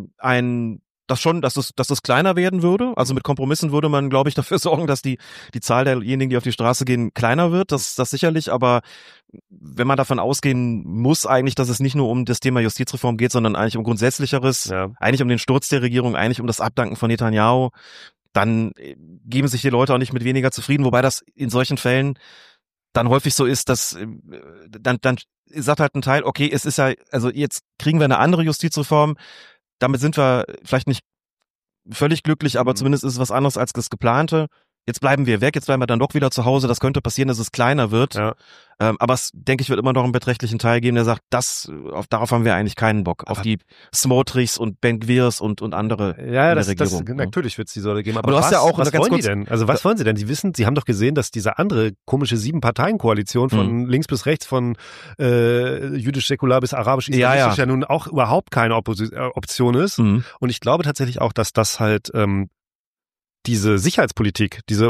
dass es kleiner werden würde. Also mit Kompromissen würde man, glaube ich, dafür sorgen, dass die Zahl derjenigen, die auf die Straße gehen, kleiner wird. Das sicherlich. Aber wenn man davon ausgehen muss eigentlich, dass es nicht nur um das Thema Justizreform geht, sondern eigentlich um Grundsätzlicheres, eigentlich um den Sturz der Regierung, eigentlich um das Abdanken von Netanyahu, dann geben sich die Leute auch nicht mit weniger zufrieden. Wobei das in solchen Fällen dann häufig so ist, dass dann sagt halt ein Teil, okay, es ist ja, also jetzt kriegen wir eine andere Justizreform, damit sind wir vielleicht nicht völlig glücklich, aber zumindest ist es was anderes als das Geplante. Jetzt bleiben wir weg, jetzt bleiben wir dann doch wieder zu Hause. Das könnte passieren, dass es kleiner wird. Ja. Aber es, denke ich, wird immer noch einen beträchtlichen Teil geben, der sagt, darauf haben wir eigentlich keinen Bock. Auf die Smotrichs und Ben Gvirs und andere in der Regierung. Natürlich wird es die Säule geben. Aber du hast ja auch, was wollen die denn? Also was wollen sie denn? Sie haben doch gesehen, dass diese andere komische 7-Parteien-Koalition von links bis rechts, von jüdisch-säkular bis arabisch-islamistisch ja nun auch überhaupt keine Option ist. Und ich glaube tatsächlich auch, dass das halt diese Sicherheitspolitik, das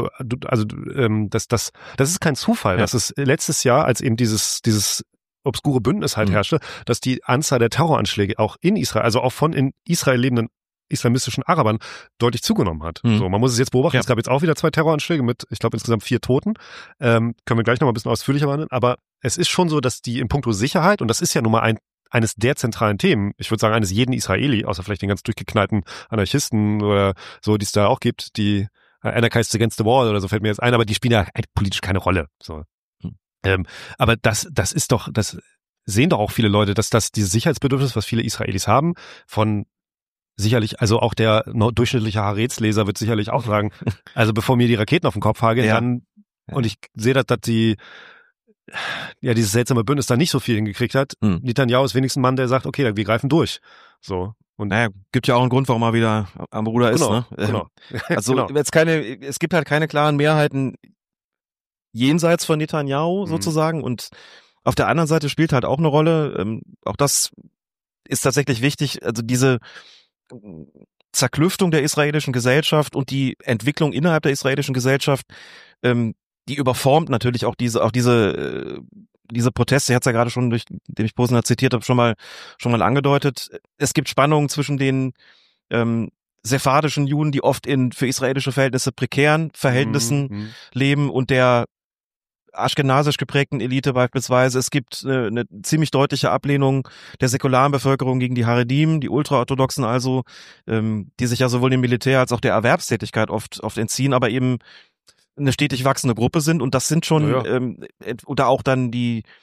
ist kein Zufall. Das ist letztes Jahr, als eben dieses obskure Bündnis halt herrschte, dass die Anzahl der Terroranschläge auch in Israel, also auch von in Israel lebenden islamistischen Arabern deutlich zugenommen hat. So, man muss es jetzt beobachten. Es gab jetzt auch wieder 2 Terroranschläge mit, ich glaube, insgesamt 4 Toten. Können wir gleich noch mal ein bisschen ausführlicher behandeln. Aber es ist schon so, dass die in puncto Sicherheit, und das ist ja nun mal eines der zentralen Themen, ich würde sagen, eines jeden Israeli, außer vielleicht den ganz durchgeknallten Anarchisten oder so, die es da auch gibt, die Anarchists Against the Wall oder so fällt mir jetzt ein, aber die spielen ja politisch keine Rolle. So. Aber das ist doch, das sehen doch auch viele Leute, dass das dieses Sicherheitsbedürfnis, was viele Israelis haben, von sicherlich, also auch der durchschnittliche Haaretz-Leser wird sicherlich auch sagen, also bevor mir die Raketen auf den Kopf hageln, dann, und ich sehe, dass dieses seltsame Bündnis da nicht so viel hingekriegt hat. Netanyahu ist wenigstens ein Mann, der sagt, okay, wir greifen durch. So. Und gibt ja auch einen Grund, warum er wieder am Ruder ist, ne? Genau. Also es gibt halt keine klaren Mehrheiten jenseits von Netanyahu sozusagen, und auf der anderen Seite spielt halt auch eine Rolle, auch das ist tatsächlich wichtig, also diese Zerklüftung der israelischen Gesellschaft und die Entwicklung innerhalb der israelischen Gesellschaft, die überformt natürlich auch diese Proteste. Ich hatte es ja gerade schon, durch den ich Posner zitiert habe, schon mal angedeutet. Es gibt Spannungen zwischen den sephardischen Juden, die oft in für israelische Verhältnisse prekären Verhältnissen leben, und der aschkenasisch geprägten Elite beispielsweise. Es gibt eine ziemlich deutliche Ablehnung der säkularen Bevölkerung gegen die Haredim, die Ultraorthodoxen also, die sich ja sowohl dem Militär als auch der Erwerbstätigkeit oft entziehen, aber eben eine stetig wachsende Gruppe sind, und das sind schon oder auch dann die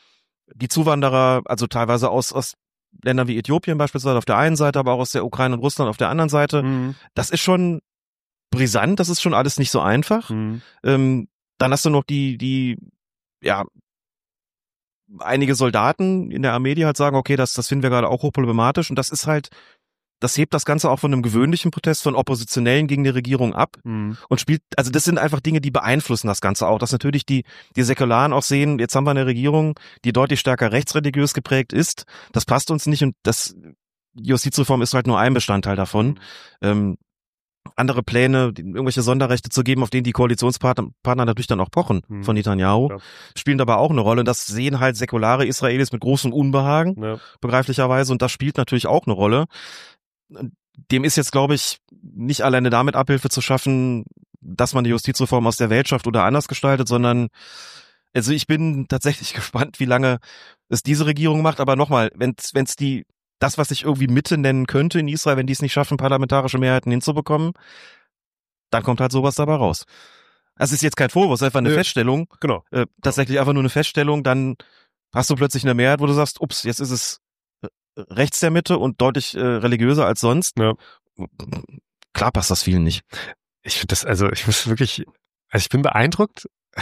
die Zuwanderer, also teilweise aus Ländern wie Äthiopien beispielsweise auf der einen Seite, aber auch aus der Ukraine und Russland auf der anderen Seite. Das ist schon brisant, das ist schon alles nicht so einfach. Dann hast du noch die einige Soldaten in der Armee, die halt sagen, okay, das finden wir gerade auch hochproblematisch, und das ist halt, das hebt das Ganze auch von einem gewöhnlichen Protest von Oppositionellen gegen die Regierung ab und spielt, also das sind einfach Dinge, die beeinflussen das Ganze auch, dass natürlich die Säkularen auch sehen, jetzt haben wir eine Regierung, die deutlich stärker rechtsreligiös geprägt ist, das passt uns nicht, und die Justizreform ist halt nur ein Bestandteil davon. Andere Pläne, irgendwelche Sonderrechte zu geben, auf denen die Koalitionspartner natürlich dann auch pochen von Netanyahu, spielen dabei auch eine Rolle. Und das sehen halt säkulare Israelis mit großem Unbehagen, begreiflicherweise. Und das spielt natürlich auch eine Rolle. Dem ist jetzt, glaube ich, nicht alleine damit Abhilfe zu schaffen, dass man die Justizreform aus der Welt schafft oder anders gestaltet, sondern also ich bin tatsächlich gespannt, wie lange es diese Regierung macht. Aber nochmal, wenn's das, was ich irgendwie Mitte nennen könnte in Israel, wenn die es nicht schaffen, parlamentarische Mehrheiten hinzubekommen, dann kommt halt sowas dabei raus. Also es ist jetzt kein Vorwurf, es ist einfach eine Feststellung. Genau. Tatsächlich einfach nur eine Feststellung, dann hast du plötzlich eine Mehrheit, wo du sagst, ups, jetzt ist es rechts der Mitte und deutlich religiöser als sonst. Ja. Klar passt das vielen nicht. Ich finde das, ich bin beeindruckt,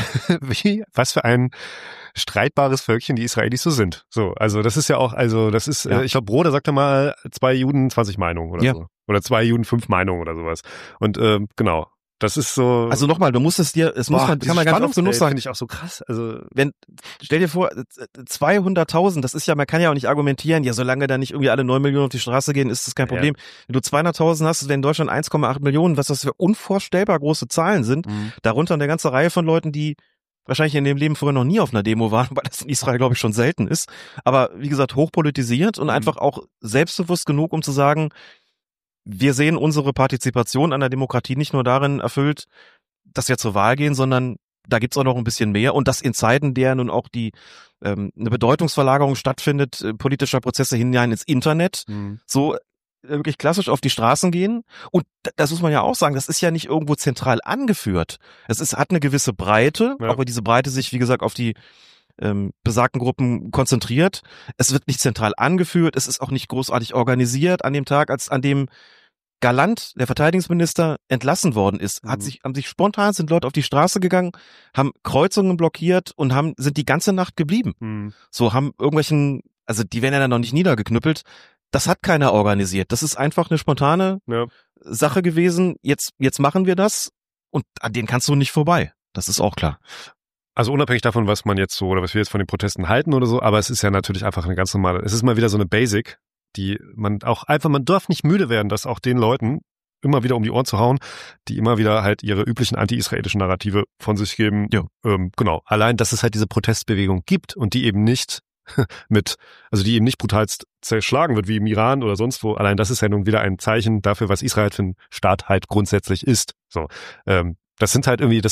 was für ein streitbares Völkchen die Israelis so sind. So, also das ist ja auch, ich glaube, Broder sagte mal 2 Juden, 20 Meinungen oder so. Oder 2 Juden, 5 Meinungen oder sowas. Und genau. Das ist so. Also nochmal, du musst kann man ganz oft genug sagen. Finde ich auch so krass. Also, stell dir vor, 200.000, das ist ja, man kann ja auch nicht argumentieren, ja, solange da nicht irgendwie alle 9 Millionen auf die Straße gehen, ist das kein Problem. Ja. Wenn du 200.000 hast, wenn in Deutschland 1,8 Millionen, was das für unvorstellbar große Zahlen sind, darunter eine ganze Reihe von Leuten, die wahrscheinlich in dem Leben vorher noch nie auf einer Demo waren, weil das in Israel, glaube ich, schon selten ist. Aber wie gesagt, hochpolitisiert und einfach auch selbstbewusst genug, um zu sagen, wir sehen unsere Partizipation an der Demokratie nicht nur darin erfüllt, dass wir zur Wahl gehen, sondern da gibt's auch noch ein bisschen mehr. Und das in Zeiten, der nun auch eine Bedeutungsverlagerung stattfindet, politischer Prozesse hinein ins Internet, so wirklich klassisch auf die Straßen gehen. Und das muss man ja auch sagen, das ist ja nicht irgendwo zentral angeführt. Hat eine gewisse Breite, auch wenn diese Breite sich, wie gesagt, auf die besagten Gruppen konzentriert. Es wird nicht zentral angeführt, es ist auch nicht großartig organisiert an dem Tag, an dem Galland, der Verteidigungsminister, entlassen worden ist. Sind Leute auf die Straße gegangen, haben Kreuzungen blockiert und sind die ganze Nacht geblieben. So haben also die werden ja dann noch nicht niedergeknüppelt. Das hat keiner organisiert. Das ist einfach eine spontane Sache gewesen. Jetzt machen wir das und an denen kannst du nicht vorbei. Das ist auch klar. Also unabhängig davon, was man jetzt so oder was wir jetzt von den Protesten halten oder so, aber es ist ja natürlich einfach eine ganz normale, es ist mal wieder so eine Basic, die man darf nicht müde werden, das auch den Leuten immer wieder um die Ohren zu hauen, die immer wieder halt ihre üblichen anti-israelischen Narrative von sich geben. Ja. Genau. Allein, dass es halt diese Protestbewegung gibt und die eben nicht die eben nicht brutalst zerschlagen wird wie im Iran oder sonst wo. Allein das ist ja nun wieder ein Zeichen dafür, was Israel für ein Staat halt grundsätzlich ist. So. Das sind halt irgendwie,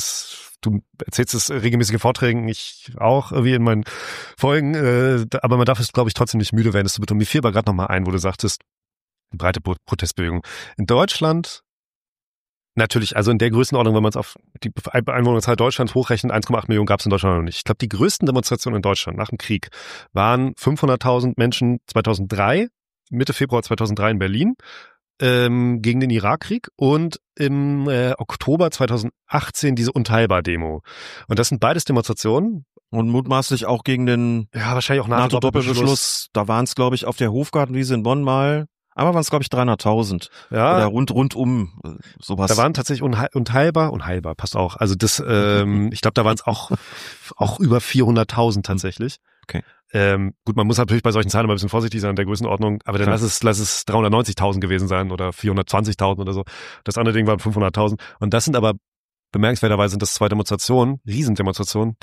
du erzählst es regelmäßige Vorträgen, ich auch irgendwie in meinen Folgen, aber man darf es, glaube ich, trotzdem nicht müde werden, das zu betonen. Mir fiel aber gerade nochmal ein, wo du sagtest, breite Protestbewegung. In Deutschland, natürlich, also in der Größenordnung, wenn man es auf die Einwohnerzahl Deutschlands hochrechnet, 1,8 Millionen gab es in Deutschland noch nicht. Ich glaube, die größten Demonstrationen in Deutschland nach dem Krieg waren 500.000 Menschen 2003, Mitte Februar 2003 in Berlin, gegen den Irakkrieg und im Oktober 2018 diese Unteilbar-Demo. Und das sind beides Demonstrationen. Und mutmaßlich auch gegen den wahrscheinlich auch NATO-Doppelbeschluss. Da waren es, glaube ich, auf der Hofgartenwiese in Bonn mal. Einmal waren es, glaube ich, 300.000. Ja. Oder rundum sowas. Da waren tatsächlich unheilbar, passt auch. Also das, ich glaube, da waren es auch über 400.000 tatsächlich. Okay. Gut, man muss natürlich bei solchen Zahlen immer ein bisschen vorsichtig sein in der Größenordnung, aber dann lass es 390.000 gewesen sein oder 420.000 oder so. Das andere Ding waren 500.000. Und das sind aber bemerkenswerterweise sind das 2 Demonstrationen, Riesendemonstrationen,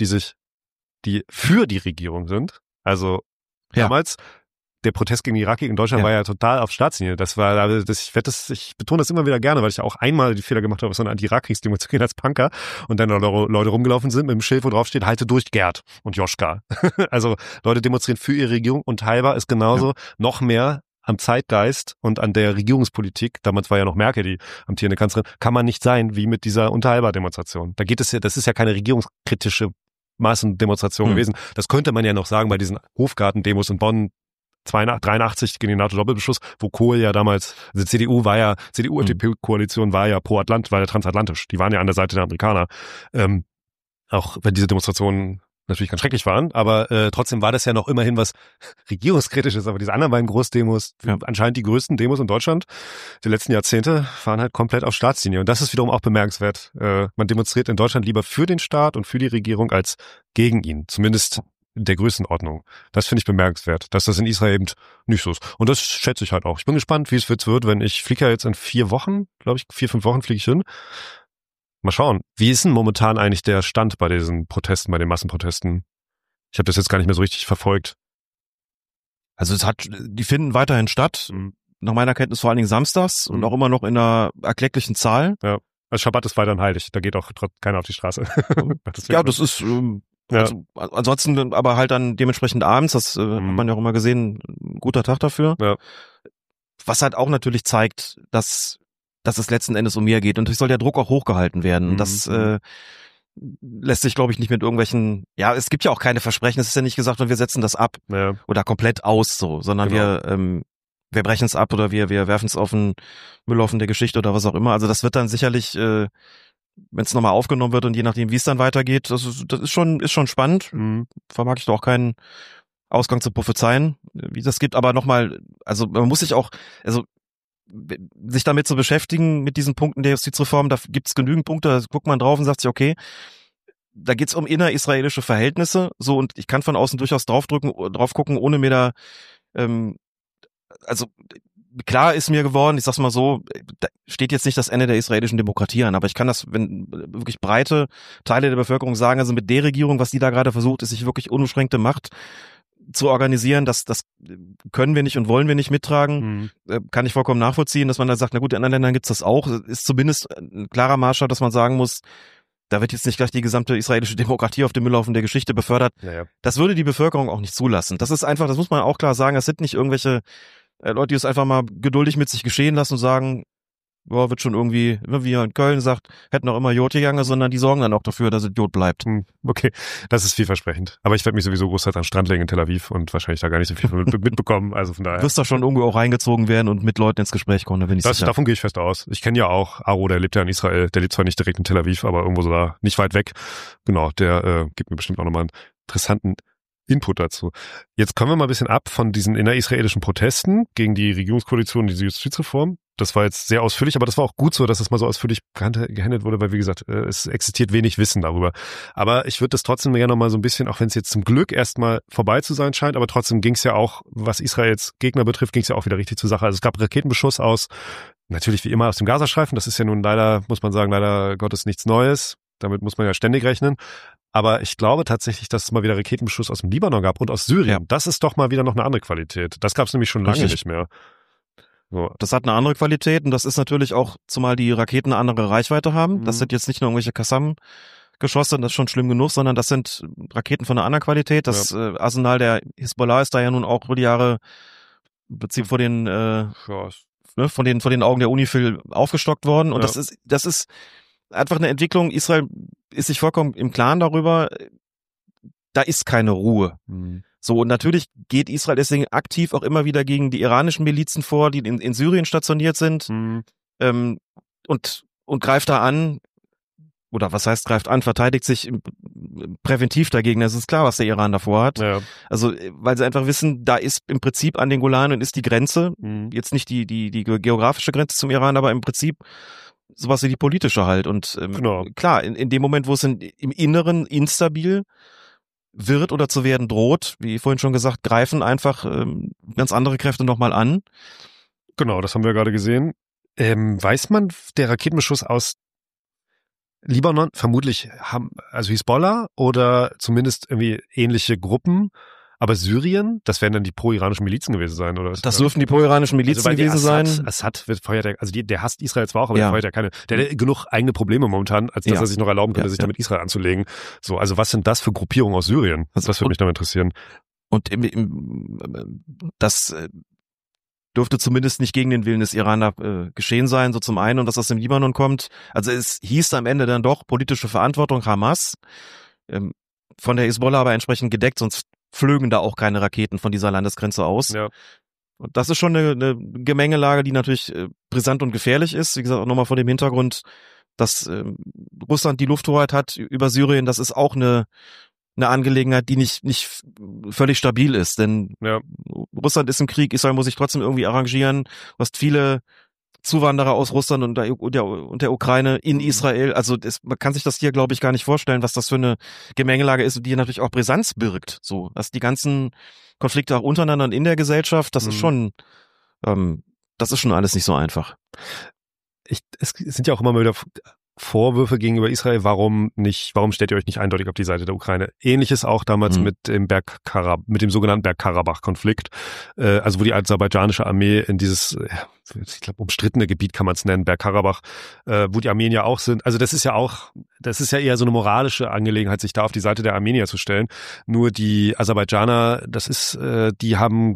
die für die Regierung sind. Also damals der Protest gegen den Irakkrieg in Deutschland war ja total auf Staatslinie. Ich betone das immer wieder gerne, weil ich ja auch einmal die Fehler gemacht habe, auf so eine Anti-Irakkrieg-Demo zu gehen als Punker und dann Leute rumgelaufen sind mit dem Schild, wo drauf steht, halte durch Gerd und Joschka. Also Leute demonstrieren für ihre Regierung und teilbar ist genauso noch mehr am Zeitgeist und an der Regierungspolitik, damals war ja noch Merkel die amtierende Kanzlerin, kann man nicht sein wie mit dieser Unteilbar-Demonstration. Das ist ja keine regierungskritische Massendemonstration gewesen. Das könnte man ja noch sagen bei diesen Hofgarten-Demos in Bonn 83 gegen den NATO-Doppelbeschluss, wo Kohl ja damals, also CDU-FDP-Koalition war ja pro Atlant, war ja transatlantisch. Die waren ja an der Seite der Amerikaner. Auch wenn diese Demonstrationen natürlich ganz schrecklich waren, aber trotzdem war das ja noch immerhin was regierungskritisches. Aber diese anderen beiden Großdemos, anscheinend die größten Demos in Deutschland der letzten Jahrzehnte, waren halt komplett auf Staatslinie. Und das ist wiederum auch bemerkenswert. Man demonstriert in Deutschland lieber für den Staat und für die Regierung als gegen ihn. Zumindest in der Größenordnung. Das finde ich bemerkenswert, dass das in Israel eben nicht so ist. Und das schätze ich halt auch. Ich bin gespannt, wie es jetzt wird, wenn ich fliege ja jetzt in 4 Wochen, glaube ich, 4-5 Wochen fliege ich hin. Mal schauen. Wie ist denn momentan eigentlich der Stand bei diesen Protesten, bei den Massenprotesten? Ich habe das jetzt gar nicht mehr so richtig verfolgt. Also die finden weiterhin statt. Nach meiner Kenntnis vor allen Dingen samstags und auch immer noch in einer erklecklichen Zahl. Ja. Also Schabbat ist weiterhin heilig. Da geht auch keiner auf die Straße. Das ist also, ansonsten aber halt dann dementsprechend abends, das hat man ja auch immer gesehen, ein guter Tag dafür. Ja. Was halt auch natürlich zeigt, dass es letzten Endes um mehr geht. Und es soll der Druck auch hochgehalten werden. Und das lässt sich, glaube ich, nicht mit irgendwelchen, es gibt ja auch keine Versprechen. Es ist ja nicht gesagt, wir setzen das ab oder komplett aus, so, sondern wir brechen es ab oder wir werfen es auf den Müllhaufen der Geschichte oder was auch immer. Also das wird dann sicherlich, wenn es nochmal aufgenommen wird und je nachdem, wie es dann weitergeht, das ist schon spannend. Vermag ich da auch keinen Ausgang zu prophezeien, wie das gibt. Aber nochmal, also man muss sich auch, sich damit zu beschäftigen, mit diesen Punkten der Justizreform, da gibt's genügend Punkte, da guckt man drauf und sagt sich, okay, da geht's um innerisraelische Verhältnisse, so, und ich kann von außen durchaus drauf gucken, ohne mir da, klar ist mir geworden, ich sag's mal so, da steht jetzt nicht das Ende der israelischen Demokratie an, aber ich kann das, wenn wirklich breite Teile der Bevölkerung sagen, also mit der Regierung, was die da gerade versucht, ist sich wirklich unbeschränkte Macht zu organisieren, das können wir nicht und wollen wir nicht mittragen, kann ich vollkommen nachvollziehen, dass man da sagt, na gut, in anderen Ländern gibt's das auch, ist zumindest ein klarer Maßstab, dass man sagen muss, da wird jetzt nicht gleich die gesamte israelische Demokratie auf dem Müllhaufen der Geschichte befördert. Ja. Das würde die Bevölkerung auch nicht zulassen. Das ist einfach, das muss man auch klar sagen, das sind nicht irgendwelche Leute, die es einfach mal geduldig mit sich geschehen lassen und sagen, ja, wird schon irgendwie, wie er in Köln sagt, hätten auch immer Jod gegangen, sondern die sorgen dann auch dafür, dass es Jod bleibt. Okay, das ist vielversprechend. Aber ich werde mich sowieso großteils am Strand legen in Tel Aviv und wahrscheinlich da gar nicht so viel mitbekommen. Also von daher. Du wirst da schon irgendwo auch reingezogen werden und mit Leuten ins Gespräch kommen, da bin ich sicher. Davon gehe ich fest aus. Ich kenne ja auch Aro, der lebt ja in Israel. Der lebt zwar nicht direkt in Tel Aviv, aber irgendwo so da, nicht weit weg. Genau, der gibt mir bestimmt auch nochmal einen interessanten Input dazu. Jetzt kommen wir mal ein bisschen ab von diesen innerisraelischen Protesten gegen die Regierungskoalition, diese Justizreform. Das war jetzt sehr ausführlich, aber das war auch gut so, dass das mal so ausführlich gehandelt wurde, weil wie gesagt, es existiert wenig Wissen darüber. Aber ich würde das trotzdem gerne nochmal so ein bisschen, auch wenn es jetzt zum Glück erstmal vorbei zu sein scheint, aber trotzdem ging es ja auch, was Israels Gegner betrifft, ging es ja auch wieder richtig zur Sache. Also es gab Raketenbeschuss natürlich wie immer aus dem Gazastreifen. Das ist ja nun leider, muss man sagen, leider Gottes nichts Neues. Damit muss man ja ständig rechnen. Aber ich glaube tatsächlich, dass es mal wieder Raketenbeschuss aus dem Libanon gab und aus Syrien. Ja. Das ist doch mal wieder noch eine andere Qualität. Das gab es nämlich schon lange nicht mehr. So. Das hat eine andere Qualität und das ist natürlich auch, zumal die Raketen eine andere Reichweite haben. Das sind jetzt nicht nur irgendwelche Qassam-Geschosse, das ist schon schlimm genug, sondern das sind Raketen von einer anderen Qualität. Das Arsenal der Hisbollah ist da ja nun auch über die Jahre im Prinzip vor den von den Augen der UNIFIL aufgestockt worden. Und das ist einfach eine Entwicklung. Israel ist sich vollkommen im Klaren darüber, da ist keine Ruhe. So, und natürlich geht Israel deswegen aktiv auch immer wieder gegen die iranischen Milizen vor, die in Syrien stationiert sind, und greift da an, oder was heißt greift an, verteidigt sich präventiv dagegen. Das ist klar, was der Iran davor hat. Ja. Also, weil sie einfach wissen, da ist im Prinzip an den Golan und ist die Grenze, jetzt nicht die geografische Grenze zum Iran, aber im Prinzip sowas wie die politische halt. Und klar, in dem Moment, wo es im Inneren instabil wird oder zu werden droht, wie vorhin schon gesagt, greifen einfach ganz andere Kräfte nochmal an. Genau, das haben wir gerade gesehen. Weiß man, der Raketenbeschuss aus Libanon, vermutlich also Hisbollah oder zumindest irgendwie ähnliche Gruppen, aber Syrien, das werden dann die pro-iranischen Milizen gewesen sein, oder was? Das dürfen die pro-iranischen Milizen gewesen sein. Assad feuert ja, also der hasst Israel zwar auch, aber der feuert ja keine, der hat genug eigene Probleme momentan, als dass er sich noch erlauben könnte, sich damit Israel anzulegen. So, also was sind das für Gruppierungen aus Syrien? Das würde mich noch interessieren. Und das dürfte zumindest nicht gegen den Willen des Iran geschehen sein, so zum einen, und dass das im Libanon kommt. Also es hieß am Ende dann doch politische Verantwortung Hamas. von der Hisbollah aber entsprechend gedeckt, sonst flögen da auch keine Raketen von dieser Landesgrenze aus. Ja. Und das ist schon eine Gemengelage, die natürlich brisant und gefährlich ist. Wie gesagt, auch nochmal vor dem Hintergrund, dass Russland die Lufthoheit hat über Syrien. Das ist auch eine Angelegenheit, die nicht völlig stabil ist. Denn Russland ist im Krieg, Israel muss sich trotzdem irgendwie arrangieren. Du hast viele Zuwanderer aus Russland und der Ukraine in Israel. Also man kann sich das hier, glaube ich, gar nicht vorstellen, was das für eine Gemengelage ist, die natürlich auch Brisanz birgt. So, dass die ganzen Konflikte auch untereinander und in der Gesellschaft, das ist schon alles nicht so einfach. Es sind ja auch immer mal wieder Vorwürfe gegenüber Israel, warum stellt ihr euch nicht eindeutig auf die Seite der Ukraine? Ähnliches auch damals mit dem sogenannten Bergkarabach-Konflikt, also wo die aserbaidschanische Armee in dieses, ich glaube, umstrittene Gebiet kann man es nennen, Bergkarabach, wo die Armenier auch sind. Also das ist ja eher so eine moralische Angelegenheit, sich da auf die Seite der Armenier zu stellen. Nur die Aserbaidschaner, die haben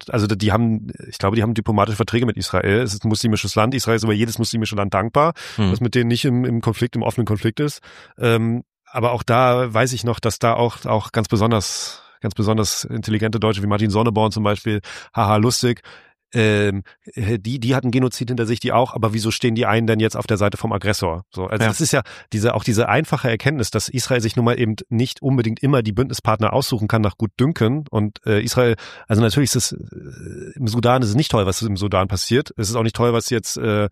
ich glaube, die haben diplomatische Verträge mit Israel. Es ist ein muslimisches Land. Israel ist über jedes muslimische Land dankbar, was mit denen nicht im offenen Konflikt ist. Aber auch da weiß ich noch, dass da auch ganz besonders intelligente Deutsche wie Martin Sonneborn zum Beispiel, haha, lustig, die hatten Genozid hinter sich, die auch, aber wieso stehen die einen denn jetzt auf der Seite vom Aggressor? So, also das ist ja diese einfache Erkenntnis, dass Israel sich nun mal eben nicht unbedingt immer die Bündnispartner aussuchen kann nach Gutdünken und Israel, also natürlich ist es im Sudan ist es nicht toll, was im Sudan passiert. Es ist auch nicht toll, was jetzt bei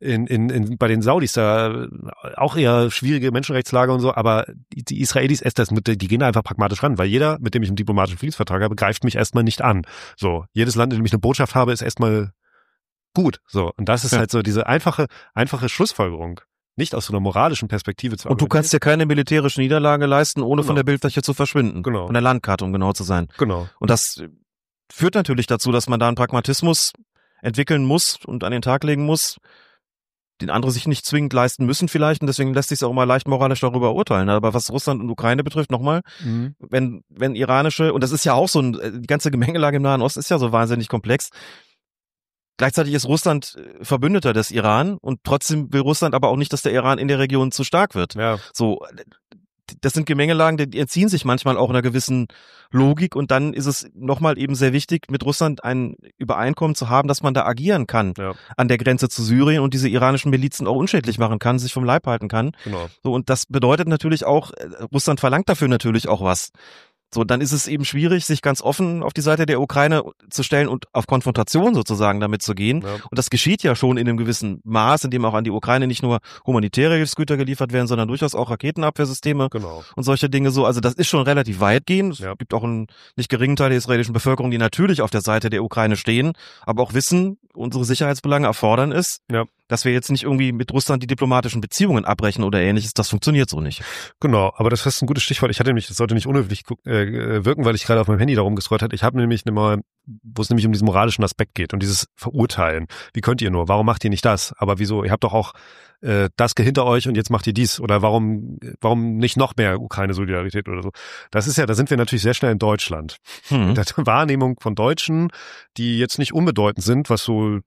den Saudis da auch eher schwierige Menschenrechtslage und so, aber die Israelis die gehen da einfach pragmatisch ran, weil jeder, mit dem ich einen diplomatischen Friedensvertrag habe, greift mich erstmal nicht an. So, jedes Land, in dem ich eine Botschaft habe, ist erstmal gut. So. Und das ist halt so diese einfache Schlussfolgerung. Nicht aus so einer moralischen Perspektive zu Und du kannst dir keine militärische Niederlage leisten, ohne von der Bildfläche zu verschwinden. Genau. Von der Landkarte, um genau zu sein. Genau. Und das führt natürlich dazu, dass man da einen Pragmatismus entwickeln muss und an den Tag legen muss, den andere sich nicht zwingend leisten müssen vielleicht. Und deswegen lässt sich es auch immer leicht moralisch darüber urteilen. Aber was Russland und Ukraine betrifft, nochmal, wenn iranische, und das ist ja auch so die ganze Gemengelage im Nahen Osten ist ja so wahnsinnig komplex. Gleichzeitig ist Russland Verbündeter des Iran und trotzdem will Russland aber auch nicht, dass der Iran in der Region zu stark wird. Ja. So, das sind Gemengelagen, die entziehen sich manchmal auch einer gewissen Logik und dann ist es nochmal eben sehr wichtig, mit Russland ein Übereinkommen zu haben, dass man da agieren kann an der Grenze zu Syrien und diese iranischen Milizen auch unschädlich machen kann, sich vom Leib halten kann. Genau. So, und das bedeutet natürlich auch, Russland verlangt dafür natürlich auch was. So, dann ist es eben schwierig, sich ganz offen auf die Seite der Ukraine zu stellen und auf Konfrontation sozusagen damit zu gehen. Ja. Und das geschieht ja schon in einem gewissen Maß, in dem auch an die Ukraine nicht nur humanitäre Hilfsgüter geliefert werden, sondern durchaus auch Raketenabwehrsysteme und solche Dinge so. Also das ist schon relativ weitgehend. Es gibt auch einen nicht geringen Teil der israelischen Bevölkerung, die natürlich auf der Seite der Ukraine stehen, aber auch wissen, unsere Sicherheitsbelange erfordern es, dass wir jetzt nicht irgendwie mit Russland die diplomatischen Beziehungen abbrechen oder ähnliches. Das funktioniert so nicht. Genau, aber das ist ein gutes Stichwort. Das sollte nicht unhöflich wirken, weil ich gerade auf meinem Handy darum gescrollt habe. Ich habe nämlich wo es nämlich um diesen moralischen Aspekt geht und dieses Verurteilen. Wie könnt ihr nur? Warum macht ihr nicht das? Aber wieso? Ihr habt doch auch das hinter euch und jetzt macht ihr dies. Oder warum nicht noch mehr Ukraine-Solidarität oder so? Da sind wir natürlich sehr schnell in Deutschland. In der Wahrnehmung von Deutschen, die jetzt nicht unbedeutend sind, was so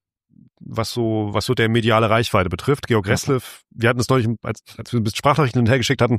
der mediale Reichweite betrifft. Georg Ressle, wir hatten es neulich, als wir ein bisschen Sprachnachrichten hinterhergeschickt hatten,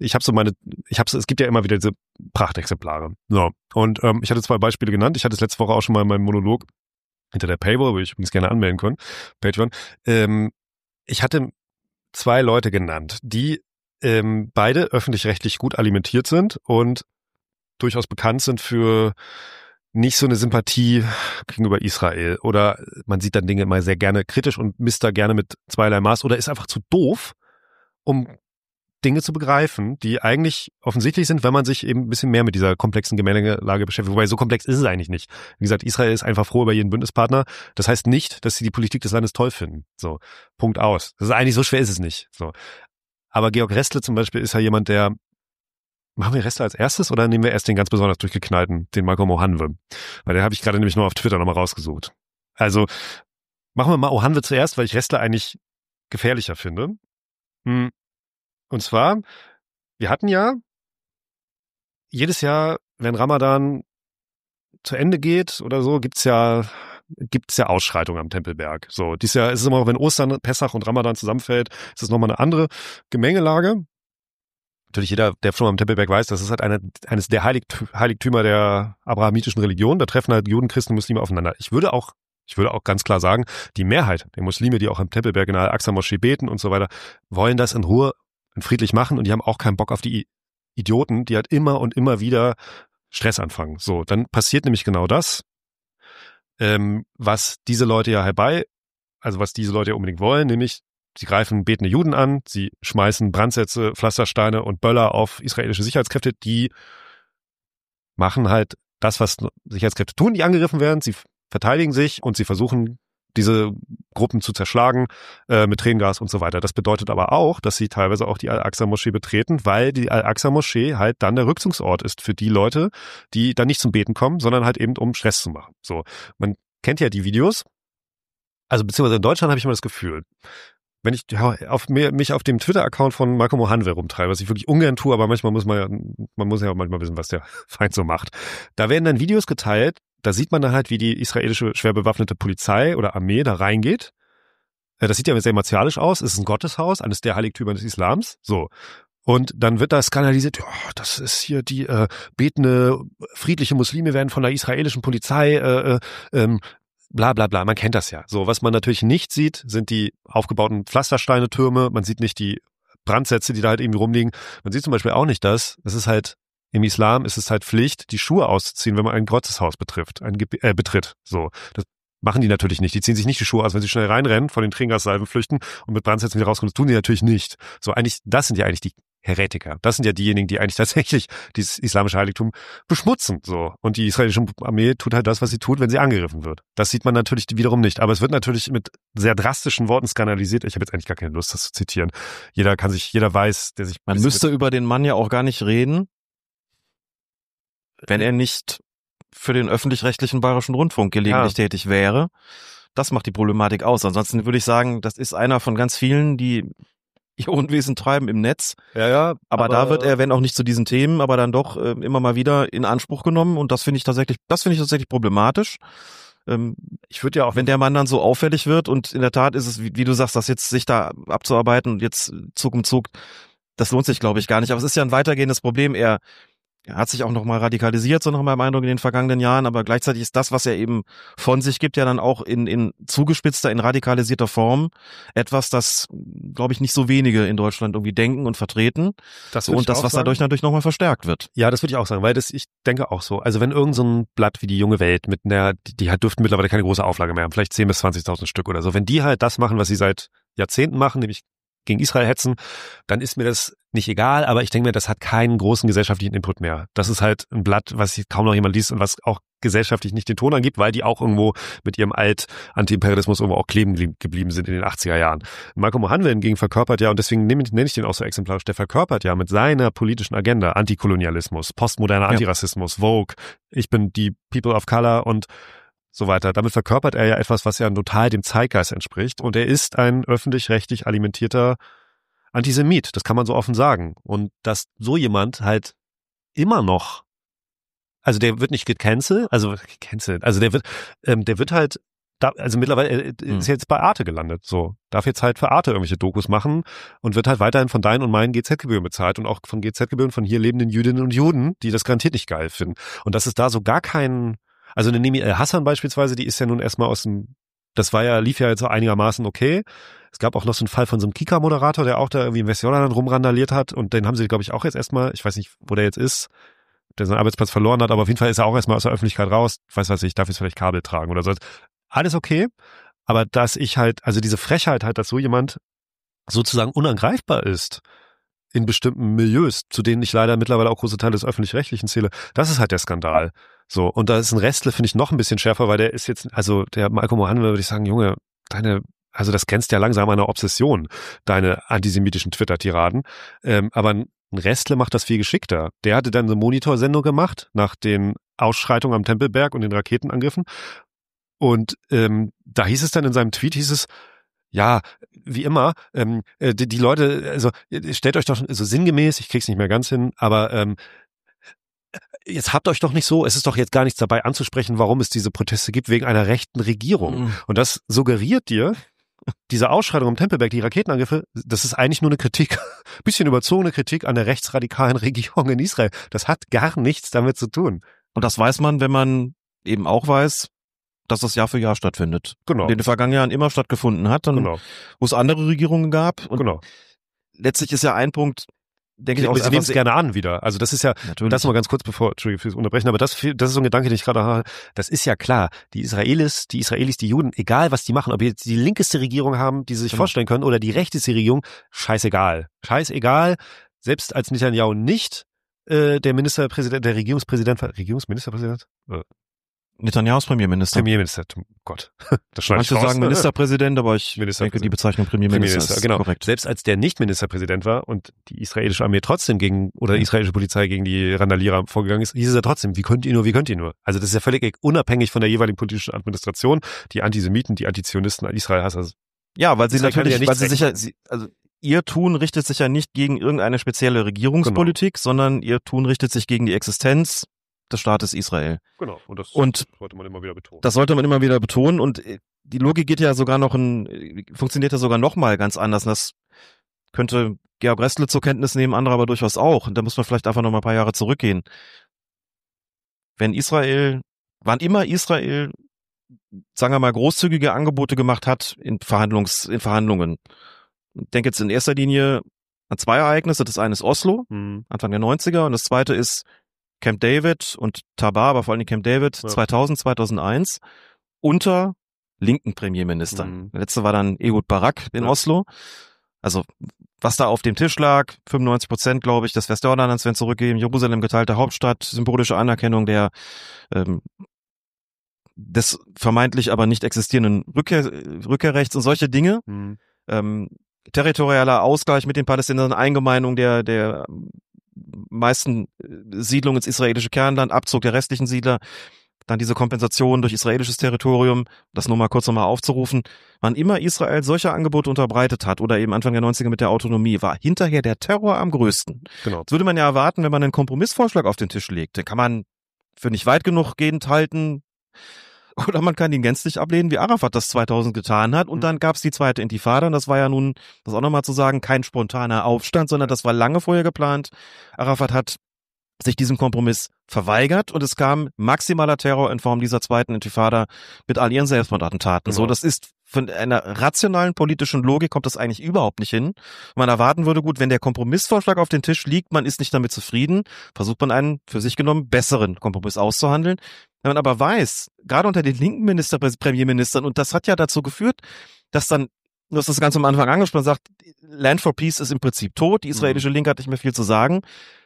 es gibt ja immer wieder diese Prachtexemplare. So. Und ich hatte 2 Beispiele genannt. Ich hatte es letzte Woche auch schon mal in meinem Monolog hinter der Paywall, wo ich übrigens gerne anmelden können, Patreon. Ich hatte 2 Leute genannt, die beide öffentlich-rechtlich gut alimentiert sind und durchaus bekannt sind für nicht so eine Sympathie gegenüber Israel oder man sieht dann Dinge immer sehr gerne kritisch und misst da gerne mit zweierlei Maß oder ist einfach zu doof, um Dinge zu begreifen, die eigentlich offensichtlich sind, wenn man sich eben ein bisschen mehr mit dieser komplexen Gemengelage beschäftigt. Wobei so komplex ist es eigentlich nicht. Wie gesagt, Israel ist einfach froh über jeden Bündnispartner. Das heißt nicht, dass sie die Politik des Landes toll finden. So, Punkt aus. Das ist eigentlich so schwer ist es nicht. So. Aber Georg Ressle zum Beispiel ist ja jemand, der Machen wir Ressle als erstes oder nehmen wir erst den ganz besonders durchgeknallten, den Marco Mohanwe? Weil den habe ich gerade nämlich nur auf Twitter nochmal rausgesucht. Also machen wir mal Mohanwe zuerst, weil ich Ressle eigentlich gefährlicher finde. Und zwar, wir hatten ja jedes Jahr, wenn Ramadan zu Ende geht oder so, gibt's ja Ausschreitungen am Tempelberg. So, dieses Jahr ist es immer, wenn Ostern, Pessach und Ramadan zusammenfällt, ist es nochmal eine andere Gemengelage. natürlich jeder, der schon mal am Tempelberg weiß, das ist halt eines der Heiligtümer der abrahamitischen Religion. Da treffen halt Juden, Christen, Muslime aufeinander. Ich würde auch ganz klar sagen, die Mehrheit der Muslime, die auch am Tempelberg in der Al-Aqsa-Moschee beten und so weiter, wollen das in Ruhe und friedlich machen und die haben auch keinen Bock auf die Idioten, die halt immer und immer wieder Stress anfangen. So, dann passiert nämlich genau das, was diese Leute ja was diese Leute ja unbedingt wollen, nämlich sie greifen betende Juden an, sie schmeißen Brandsätze, Pflastersteine und Böller auf israelische Sicherheitskräfte, die machen halt das, was Sicherheitskräfte tun, die angegriffen werden, sie verteidigen sich und sie versuchen, diese Gruppen zu zerschlagen mit Tränengas und so weiter. Das bedeutet aber auch, dass sie teilweise auch die Al-Aqsa-Moschee betreten, weil die Al-Aqsa-Moschee halt dann der Rückzugsort ist für die Leute, die dann nicht zum Beten kommen, sondern halt eben um Stress zu machen. So, man kennt ja die Videos, also beziehungsweise in Deutschland habe ich immer das Gefühl, wenn ich mich auf dem Twitter-Account von Marco Mohanwe rumtreibe, was ich wirklich ungern tue, aber manchmal muss man muss ja auch manchmal wissen, was der Feind so macht. Da werden dann Videos geteilt, da sieht man dann halt, wie die israelische schwer bewaffnete Polizei oder Armee da reingeht. Das sieht ja sehr martialisch aus, es ist ein Gotteshaus, eines der Heiligtümer des Islams, so. Und dann wird da skandalisiert, das ist hier die betende, friedliche Muslime werden von der israelischen Polizei bla bla bla, man kennt das ja. So, was man natürlich nicht sieht, sind die aufgebauten Pflastersteine-Türme, man sieht nicht die Brandsätze, die da halt irgendwie rumliegen. Man sieht zum Beispiel auch nicht das, es ist halt, im Islam ist es halt Pflicht, die Schuhe auszuziehen, wenn man ein Gotteshaus betritt. So, das machen die natürlich nicht. Die ziehen sich nicht die Schuhe aus, wenn sie schnell reinrennen, von den Tränengassalven flüchten und mit Brandsätzen wieder rauskommen. Das tun die natürlich nicht. So, das sind ja eigentlich die Heretiker. Das sind ja diejenigen, die eigentlich tatsächlich dieses islamische Heiligtum beschmutzen. So. Und die israelische Armee tut halt das, was sie tut, wenn sie angegriffen wird. Das sieht man natürlich wiederum nicht. Aber es wird natürlich mit sehr drastischen Worten skandalisiert. Ich habe jetzt eigentlich gar keine Lust, das zu zitieren. Jeder weiß, der sich... Man müsste über den Mann ja auch gar nicht reden, wenn er nicht für den öffentlich-rechtlichen Bayerischen Rundfunk gelegentlich tätig wäre. Das macht die Problematik aus. Ansonsten würde ich sagen, das ist einer von ganz vielen, die ihr Unwesen treiben im Netz. Ja. Aber da wird er, wenn auch nicht zu diesen Themen, aber dann doch immer mal wieder in Anspruch genommen. Und das finde ich tatsächlich problematisch. Ich würde ja auch, wenn der Mann dann so auffällig wird und in der Tat ist es, wie du sagst, das jetzt sich da abzuarbeiten und jetzt Zug um Zug, das lohnt sich, glaube ich, gar nicht. Aber es ist ja ein weitergehendes Problem. Er hat sich auch noch mal radikalisiert, so nach meinem Eindruck in den vergangenen Jahren, aber gleichzeitig ist das, was er eben von sich gibt, ja dann auch in zugespitzter, in radikalisierter Form etwas, das, glaube ich, nicht so wenige in Deutschland irgendwie denken und vertreten. Und das, was dadurch natürlich nochmal verstärkt wird. Ja, das würde ich auch sagen, weil ich denke auch so. Also wenn irgend so ein Blatt wie die Junge Welt die dürften mittlerweile keine große Auflage mehr haben, vielleicht 10.000 bis 20.000 Stück oder so. Wenn die halt das machen, was sie seit Jahrzehnten machen, nämlich gegen Israel hetzen, dann ist mir das nicht egal, aber ich denke mir, das hat keinen großen gesellschaftlichen Input mehr. Das ist halt ein Blatt, was kaum noch jemand liest und was auch gesellschaftlich nicht den Ton angibt, weil die auch irgendwo mit ihrem Anti-Imperialismus irgendwo auch kleben geblieben sind in den 80er Jahren. Marco Mohanwe hingegen verkörpert ja, und deswegen nenne ich den auch so exemplarisch, der verkörpert ja mit seiner politischen Agenda Antikolonialismus, postmoderner Antirassismus, Vogue, ich bin die People of Color und so weiter. Damit verkörpert er ja etwas, was ja total dem Zeitgeist entspricht. Und er ist ein öffentlich-rechtlich alimentierter Antisemit. Das kann man so offen sagen. Und dass so jemand halt immer noch, also der wird nicht gecancelt, also der wird halt, also mittlerweile ist jetzt bei Arte gelandet, so. Darf jetzt halt für Arte irgendwelche Dokus machen und wird halt weiterhin von deinen und meinen GZ-Gebühren bezahlt und auch von GZ-Gebühren von hier lebenden Jüdinnen und Juden, die das garantiert nicht geil finden. Und dass es da so gar keinen, also eine Nemi El-Hassan beispielsweise, die ist ja nun erstmal lief ja jetzt so einigermaßen okay. Es gab auch noch so einen Fall von so einem Kika-Moderator, der auch da irgendwie im Westjordanland rumrandaliert hat und den haben sie, glaube ich, auch jetzt erstmal, ich weiß nicht, wo der jetzt ist, der seinen Arbeitsplatz verloren hat, aber auf jeden Fall ist er auch erstmal aus der Öffentlichkeit raus. Ich weiß ich, darf jetzt vielleicht Kabel tragen oder so. Alles okay, aber dass ich halt, also diese Frechheit halt, dass so jemand sozusagen unangreifbar ist in bestimmten Milieus, zu denen ich leider mittlerweile auch große Teile des Öffentlich-Rechtlichen zähle, das ist halt der Skandal. So, und da ist ein Restle, finde ich, noch ein bisschen schärfer, weil der ist jetzt, also der Marco Mohanwe, würde ich sagen, Junge, also das grenzt ja langsam an einer Obsession, deine antisemitischen Twitter-Tiraden. Aber ein Restle macht das viel geschickter. Der hatte dann eine Monitorsendung gemacht nach den Ausschreitungen am Tempelberg und den Raketenangriffen. Und da hieß es dann in seinem Tweet, ja, wie immer, die Leute, also stellt euch doch, so sinngemäß, ich krieg's nicht mehr ganz hin, aber jetzt habt euch doch nicht so, es ist doch jetzt gar nichts dabei anzusprechen, warum es diese Proteste gibt, wegen einer rechten Regierung. Und das suggeriert dir, diese Ausschreitung am Tempelberg, die Raketenangriffe, das ist eigentlich nur eine Kritik, bisschen überzogene Kritik an der rechtsradikalen Regierung in Israel. Das hat gar nichts damit zu tun. Und das weiß man, wenn man eben auch weiß, dass das Jahr für Jahr stattfindet. Genau. Und in den vergangenen Jahren immer stattgefunden hat, dann, wo es andere Regierungen gab. Und letztlich ist ja ein Punkt, denke ich auch. Sie nehmen es gerne an wieder. Also das ist ja, natürlich. Das mal ganz kurz Entschuldigung fürs Unterbrechen, aber das ist so ein Gedanke, den ich gerade habe. Das ist ja klar. Die Israelis, die Juden, egal was die machen, ob jetzt die linkeste Regierung haben, die sie sich vorstellen können, oder die rechteste Regierung, scheißegal. Scheißegal. Selbst als Netanyahu nicht der Regierungsministerpräsident? Netanyahus Premierminister. Gott. Das schneide ich raus. Manche sagen Ministerpräsident, aber ich denke, die Bezeichnung Premierminister ist genau. korrekt. Selbst als der nicht Ministerpräsident war und die israelische Armee trotzdem die israelische Polizei gegen die Randalierer vorgegangen ist, hieß es ja trotzdem, wie könnt ihr nur? Also das ist ja völlig unabhängig von der jeweiligen politischen Administration, die Antisemiten, die Antizionisten an Israel hassen. Also ja, weil sie natürlich, ihr Tun richtet sich ja nicht gegen irgendeine spezielle Regierungspolitik, sondern ihr Tun richtet sich gegen die Existenz des Staates Israel. Genau. Und das sollte man immer wieder betonen. Das sollte man immer wieder betonen. Und die Logik geht ja sogar funktioniert ja sogar noch mal ganz anders. Und das könnte Georg Restle zur Kenntnis nehmen, andere aber durchaus auch. Und da muss man vielleicht einfach noch mal ein paar Jahre zurückgehen. Wann immer Israel, sagen wir mal, großzügige Angebote gemacht hat in Verhandlungen. Ich denke jetzt in erster Linie an zwei Ereignisse. Das eine ist Oslo, Anfang der 90er. Und das zweite ist Camp David und Tabah, aber vor allem Camp David 2000, 2001 unter linken Premierministern. Der letzte war dann Ehud Barak in Oslo. Also was da auf dem Tisch lag, 95%, glaube ich, des Westjordanlands werden zurückgeben, Jerusalem geteilte Hauptstadt, symbolische Anerkennung des vermeintlich aber nicht existierenden Rückkehrrechts und solche Dinge. Territorialer Ausgleich mit den Palästinensern, Eingemeindung der meisten Siedlungen ins israelische Kernland, Abzug der restlichen Siedler, dann diese Kompensation durch israelisches Territorium, das nur mal kurz nochmal aufzurufen. Wann immer Israel solche Angebote unterbreitet hat oder eben Anfang der 90er mit der Autonomie, war hinterher der Terror am größten. Genau. Das würde man ja erwarten, wenn man einen Kompromissvorschlag auf den Tisch legt. Den kann man für nicht weit genug gehend halten oder man kann ihn gänzlich ablehnen, wie Arafat das 2000 getan hat. Und dann gab es die zweite Intifada und das war ja nun, das auch nochmal zu sagen, kein spontaner Aufstand, sondern das war lange vorher geplant. Arafat hat sich diesem Kompromiss verweigert und es kam maximaler Terror in Form dieser zweiten Intifada mit all ihren Selbstmordattentaten. Genau. So, das ist von einer rationalen politischen Logik kommt das eigentlich überhaupt nicht hin. Man erwarten würde, gut, wenn der Kompromissvorschlag auf den Tisch liegt, man ist nicht damit zufrieden, versucht man einen für sich genommen besseren Kompromiss auszuhandeln. Wenn man aber weiß, gerade unter den linken Premierministern, und das hat ja dazu geführt, dass dann, du hast das ganz am Anfang angesprochen, sagt, Land for Peace ist im Prinzip tot, die israelische Linke hat nicht mehr viel zu sagen.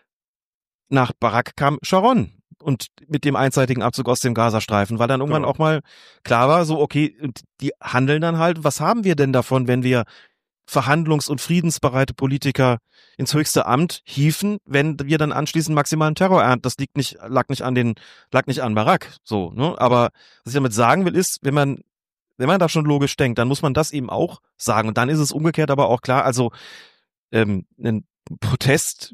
Nach Barak kam Sharon und mit dem einseitigen Abzug aus dem Gazastreifen, weil dann irgendwann auch mal klar war, so okay, die handeln dann halt, was haben wir denn davon, wenn wir verhandlungs- und friedensbereite Politiker ins höchste Amt hieven, wenn wir dann anschließend maximalen Terror ernten? Das lag nicht an Barak, so, ne? Aber was ich damit sagen will, ist, wenn man da schon logisch denkt, dann muss man das eben auch sagen. Und dann ist es umgekehrt aber auch klar, also ein Protest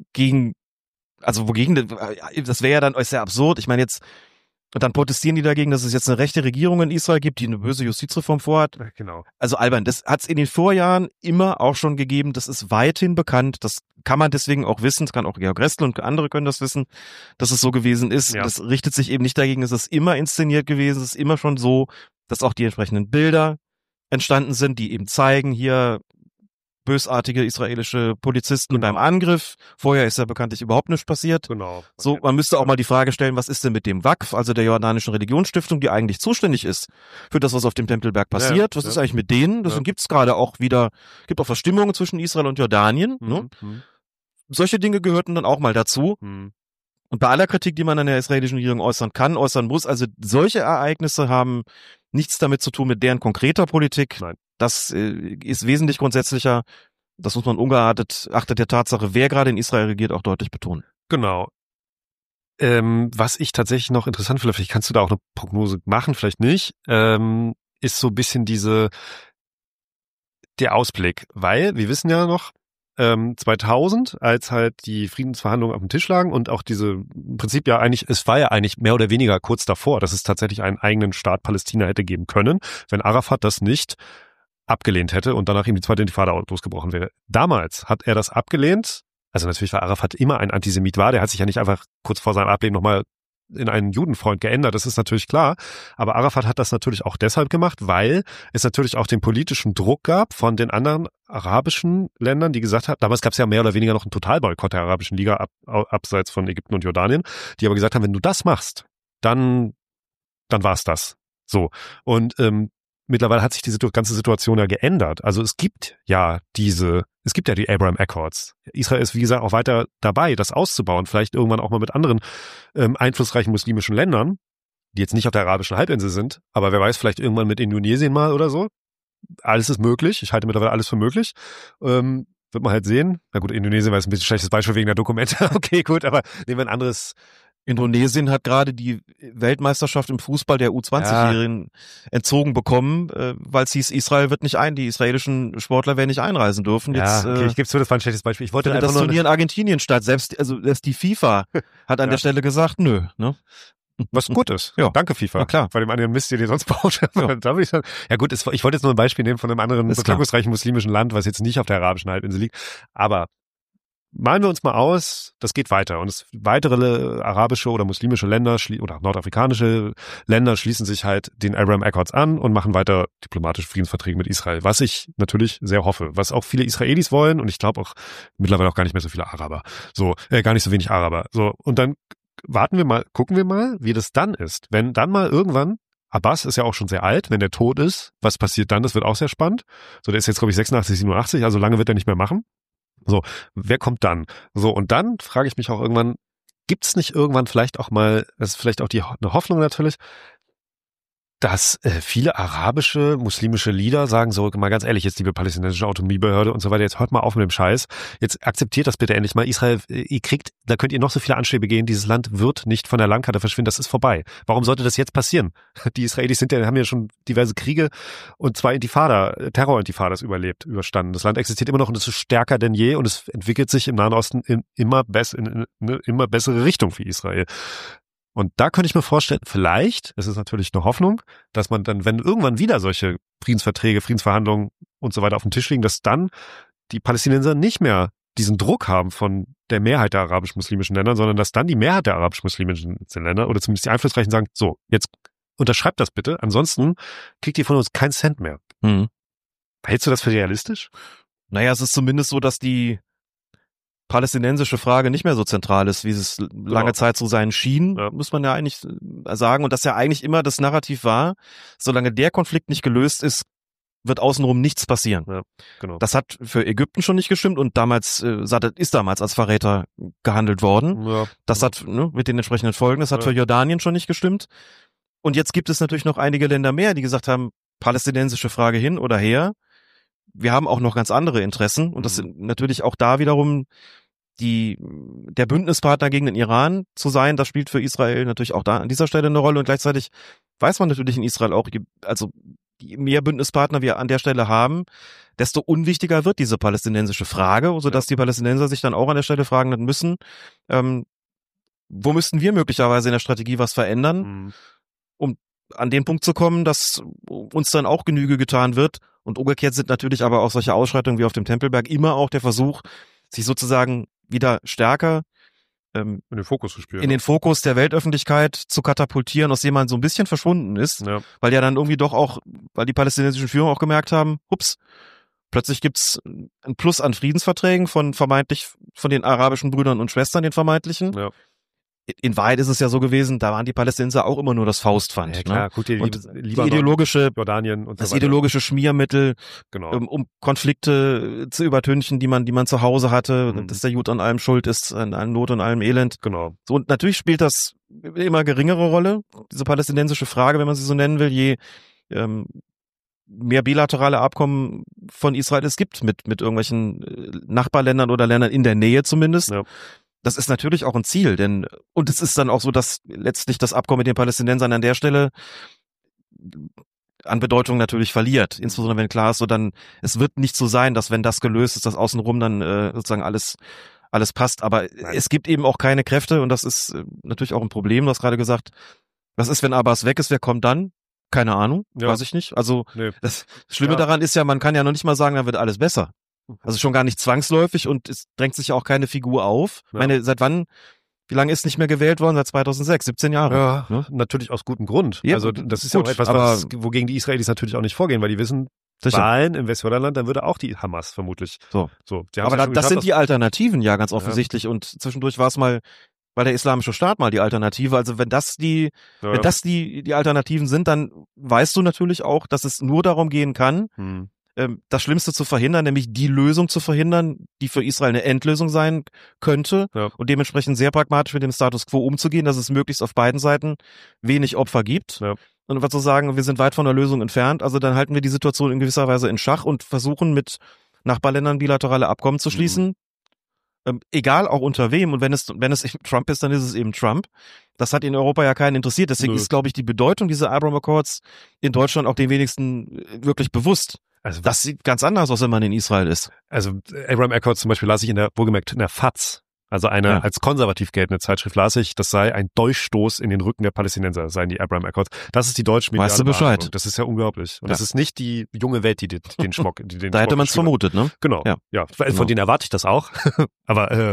wogegen, das wäre ja dann sehr absurd. Ich meine jetzt, und dann protestieren die dagegen, dass es jetzt eine rechte Regierung in Israel gibt, die eine böse Justizreform vorhat. Genau. Also albern, das hat es in den Vorjahren immer auch schon gegeben, das ist weithin bekannt, das kann man deswegen auch wissen, das kann auch Georg Restle und andere können das wissen, dass es so gewesen ist. Ja. Das richtet sich eben nicht dagegen, es ist immer inszeniert gewesen, es ist immer schon so, dass auch die entsprechenden Bilder entstanden sind, die eben zeigen, hier bösartige israelische Polizisten beim Angriff. Vorher ist ja bekanntlich überhaupt nichts passiert. Genau. So, man müsste auch mal die Frage stellen, was ist denn mit dem WAKF, also der jordanischen Religionsstiftung, die eigentlich zuständig ist für das, was auf dem Tempelberg passiert. Was ist eigentlich mit denen? Deswegen gibt's gerade auch wieder, gibt auch Verstimmungen zwischen Israel und Jordanien. Ne? Solche Dinge gehörten dann auch mal dazu. Und bei aller Kritik, die man an der israelischen Regierung äußern muss, also solche Ereignisse haben nichts damit zu tun mit deren konkreter Politik. Nein. Das ist wesentlich grundsätzlicher. Das muss man ungeachtet der Tatsache, wer gerade in Israel regiert, auch deutlich betonen. Genau. Was ich tatsächlich noch interessant finde, vielleicht kannst du da auch eine Prognose machen, vielleicht nicht, ist so ein bisschen der Ausblick. Weil, wir wissen ja noch, 2000, als halt die Friedensverhandlungen auf dem Tisch lagen und auch im Prinzip es war ja eigentlich mehr oder weniger kurz davor, dass es tatsächlich einen eigenen Staat Palästina hätte geben können, wenn Arafat das nicht abgelehnt hätte und danach ihm die zweite Intifada losgebrochen wäre. Damals hat er das abgelehnt. Also natürlich war Arafat immer ein Antisemit war. Der hat sich ja nicht einfach kurz vor seinem Ablehnen nochmal in einen Judenfreund geändert. Das ist natürlich klar. Aber Arafat hat das natürlich auch deshalb gemacht, weil es natürlich auch den politischen Druck gab von den anderen arabischen Ländern, die gesagt haben, damals gab es ja mehr oder weniger noch einen Totalboykott der Arabischen Liga abseits von Ägypten und Jordanien, die aber gesagt haben, wenn du das machst, dann war's das. So. Und mittlerweile hat sich diese ganze Situation ja geändert. Also es gibt ja die Abraham Accords. Israel ist, wie gesagt, auch weiter dabei, das auszubauen. Vielleicht irgendwann auch mal mit anderen einflussreichen muslimischen Ländern, die jetzt nicht auf der arabischen Halbinsel sind. Aber wer weiß, vielleicht irgendwann mit Indonesien mal oder so. Alles ist möglich. Ich halte mittlerweile alles für möglich. Wird man halt sehen. Na gut, Indonesien war jetzt ein bisschen schlechtes Beispiel wegen der Dokumente. Okay, gut, aber nehmen wir ein anderes. Indonesien hat gerade die Weltmeisterschaft im Fußball der U20-Jährigen entzogen bekommen, weil es hieß, die israelischen Sportler werden nicht einreisen dürfen. Jetzt, okay, ich gebe zu, das war ein schlechtes Beispiel. Ich wollte das Turnier in Argentinien statt. Selbst die FIFA hat an der Stelle gesagt, nö. Ne? Was gut ist. Ja. Danke, FIFA. Na klar. Bei dem anderen Mist, den ihr sonst baut. Ja. Da würde ich sagen, ja gut, ich wollte jetzt nur ein Beispiel nehmen von einem anderen bevölkerungsreichen muslimischen Land, was jetzt nicht auf der arabischen Halbinsel liegt. Aber malen wir uns mal aus, das geht weiter. Und weitere arabische oder muslimische Länder oder nordafrikanische Länder schließen sich halt den Abraham Accords an und machen weiter diplomatische Friedensverträge mit Israel. Was ich natürlich sehr hoffe. Was auch viele Israelis wollen und ich glaube auch mittlerweile auch gar nicht mehr so viele Araber. Gar nicht so wenig Araber. So, und dann gucken wir mal, wie das dann ist. Wenn dann mal irgendwann, Abbas ist ja auch schon sehr alt, wenn der tot ist, was passiert dann? Das wird auch sehr spannend. So, der ist jetzt, glaube ich, 86, 87, also lange wird er nicht mehr machen. So, wer kommt dann? So, und dann frage ich mich auch irgendwann, gibt's nicht irgendwann vielleicht auch mal, das ist vielleicht auch eine Hoffnung natürlich, dass viele arabische, muslimische Leader sagen so, mal ganz ehrlich, jetzt liebe palästinensische Autonomiebehörde und so weiter, jetzt hört mal auf mit dem Scheiß, jetzt akzeptiert das bitte endlich mal. Israel, da könnt ihr noch so viele Anschläge begehen, dieses Land wird nicht von der Landkarte verschwinden, das ist vorbei. Warum sollte das jetzt passieren? Die Israelis haben ja schon diverse Kriege und 2 Terror-Intifadas überstanden. Das Land existiert immer noch und es ist stärker denn je und es entwickelt sich im Nahen Osten in eine immer bessere Richtung für Israel. Und da könnte ich mir vorstellen, vielleicht, es ist natürlich eine Hoffnung, dass man dann, wenn irgendwann wieder solche Friedensverträge, Friedensverhandlungen und so weiter auf dem Tisch liegen, dass dann die Palästinenser nicht mehr diesen Druck haben von der Mehrheit der arabisch-muslimischen Länder, sondern dass dann die Mehrheit der arabisch-muslimischen Länder oder zumindest die Einflussreichen sagen, so, jetzt unterschreibt das bitte, ansonsten kriegt ihr von uns keinen Cent mehr. Hältst du das für realistisch? Naja, es ist zumindest so, dass die palästinensische Frage nicht mehr so zentral ist, wie es lange Zeit so sein schien, muss man ja eigentlich sagen. Und dass ja eigentlich immer das Narrativ war, solange der Konflikt nicht gelöst ist, wird außenrum nichts passieren. Ja, genau. Das hat für Ägypten schon nicht gestimmt und ist damals als Verräter gehandelt worden. Ja. Das hat mit den entsprechenden Folgen, das hat für Jordanien schon nicht gestimmt. Und jetzt gibt es natürlich noch einige Länder mehr, die gesagt haben, palästinensische Frage hin oder her. Wir haben auch noch ganz andere Interessen und das sind natürlich auch da wiederum der Bündnispartner gegen den Iran zu sein. Das spielt für Israel natürlich auch da an dieser Stelle eine Rolle und gleichzeitig weiß man natürlich in Israel auch, also je mehr Bündnispartner wir an der Stelle haben, desto unwichtiger wird diese palästinensische Frage, sodass die Palästinenser sich dann auch an der Stelle fragen müssen, wo müssten wir möglicherweise in der Strategie was verändern, um an den Punkt zu kommen, dass uns dann auch Genüge getan wird. Und umgekehrt sind natürlich aber auch solche Ausschreitungen wie auf dem Tempelberg immer auch der Versuch, sich sozusagen wieder stärker in den Fokus zu spielen. In den Fokus der Weltöffentlichkeit zu katapultieren, aus dem man so ein bisschen verschwunden ist, weil ja dann irgendwie doch auch, weil die palästinensischen Führer auch gemerkt haben, plötzlich gibt's ein Plus an Friedensverträgen von den arabischen Brüdern und Schwestern, den vermeintlichen. Ja. In Wahrheit ist es ja so gewesen, da waren die Palästinenser auch immer nur das Faustpfand. Ja, klar, gut, die ideologische, Jordanien und so das ideologische Schmiermittel, um Konflikte zu übertünchen, die man zu Hause hatte, dass der Jud an allem schuld ist, an allem Not und allem Elend. Genau. So, und natürlich spielt das immer geringere Rolle, diese palästinensische Frage, wenn man sie so nennen will, je mehr bilaterale Abkommen von Israel es gibt mit irgendwelchen Nachbarländern oder Ländern in der Nähe zumindest. Ja. Das ist natürlich auch ein Ziel, und es ist dann auch so, dass letztlich das Abkommen mit den Palästinensern an der Stelle an Bedeutung natürlich verliert. Insbesondere wenn klar ist, es wird nicht so sein, dass wenn das gelöst ist, dass außenrum dann sozusagen alles passt. Aber es gibt eben auch keine Kräfte und das ist natürlich auch ein Problem. Du hast gerade gesagt, was ist, wenn Abbas weg ist? Wer kommt dann? Keine Ahnung, weiß ich nicht. Also das Schlimme daran ist ja, man kann ja noch nicht mal sagen, dann wird alles besser. Also schon gar nicht zwangsläufig und es drängt sich ja auch keine Figur auf. Ich meine, seit wann, wie lange ist nicht mehr gewählt worden? Seit 2006, 17 Jahre. Ja, ne? Natürlich aus gutem Grund. Ja, also das ist gut, ja auch etwas, wogegen die Israelis natürlich auch nicht vorgehen, weil die wissen, Wahlen im Westjordanland, dann würde auch die Hamas vermutlich. So. Aber das sind die Alternativen ja ganz offensichtlich und zwischendurch war es mal der Islamische Staat mal die Alternative. Also wenn das die Alternativen sind, dann weißt du natürlich auch, dass es nur darum gehen kann, das Schlimmste zu verhindern, nämlich die Lösung zu verhindern, die für Israel eine Endlösung sein könnte und dementsprechend sehr pragmatisch mit dem Status quo umzugehen, dass es möglichst auf beiden Seiten wenig Opfer gibt. Ja. Und was zu sagen, wir sind weit von der Lösung entfernt, also dann halten wir die Situation in gewisser Weise in Schach und versuchen mit Nachbarländern bilaterale Abkommen zu schließen. Egal auch unter wem, und wenn es eben Trump ist, dann ist es eben Trump. Das hat in Europa ja keinen interessiert. Deswegen ist, glaube ich, die Bedeutung dieser Abraham Accords in Deutschland auch den wenigsten wirklich bewusst. Also das sieht ganz anders aus, wenn man in Israel ist. Also Abraham Accords zum Beispiel las ich wohlgemerkt in der FAZ, also eine als konservativ geltende Zeitschrift, las ich, das sei ein Dolchstoß in den Rücken der Palästinenser, seien die Abraham Accords. Das ist die deutsche mediale Weißt du Bescheid? Das ist ja unglaublich. Und das ist nicht die junge Welt, die den Schmuck. Da hätte man es vermutet, ne? Genau. Ja. Von denen erwarte ich das auch. Aber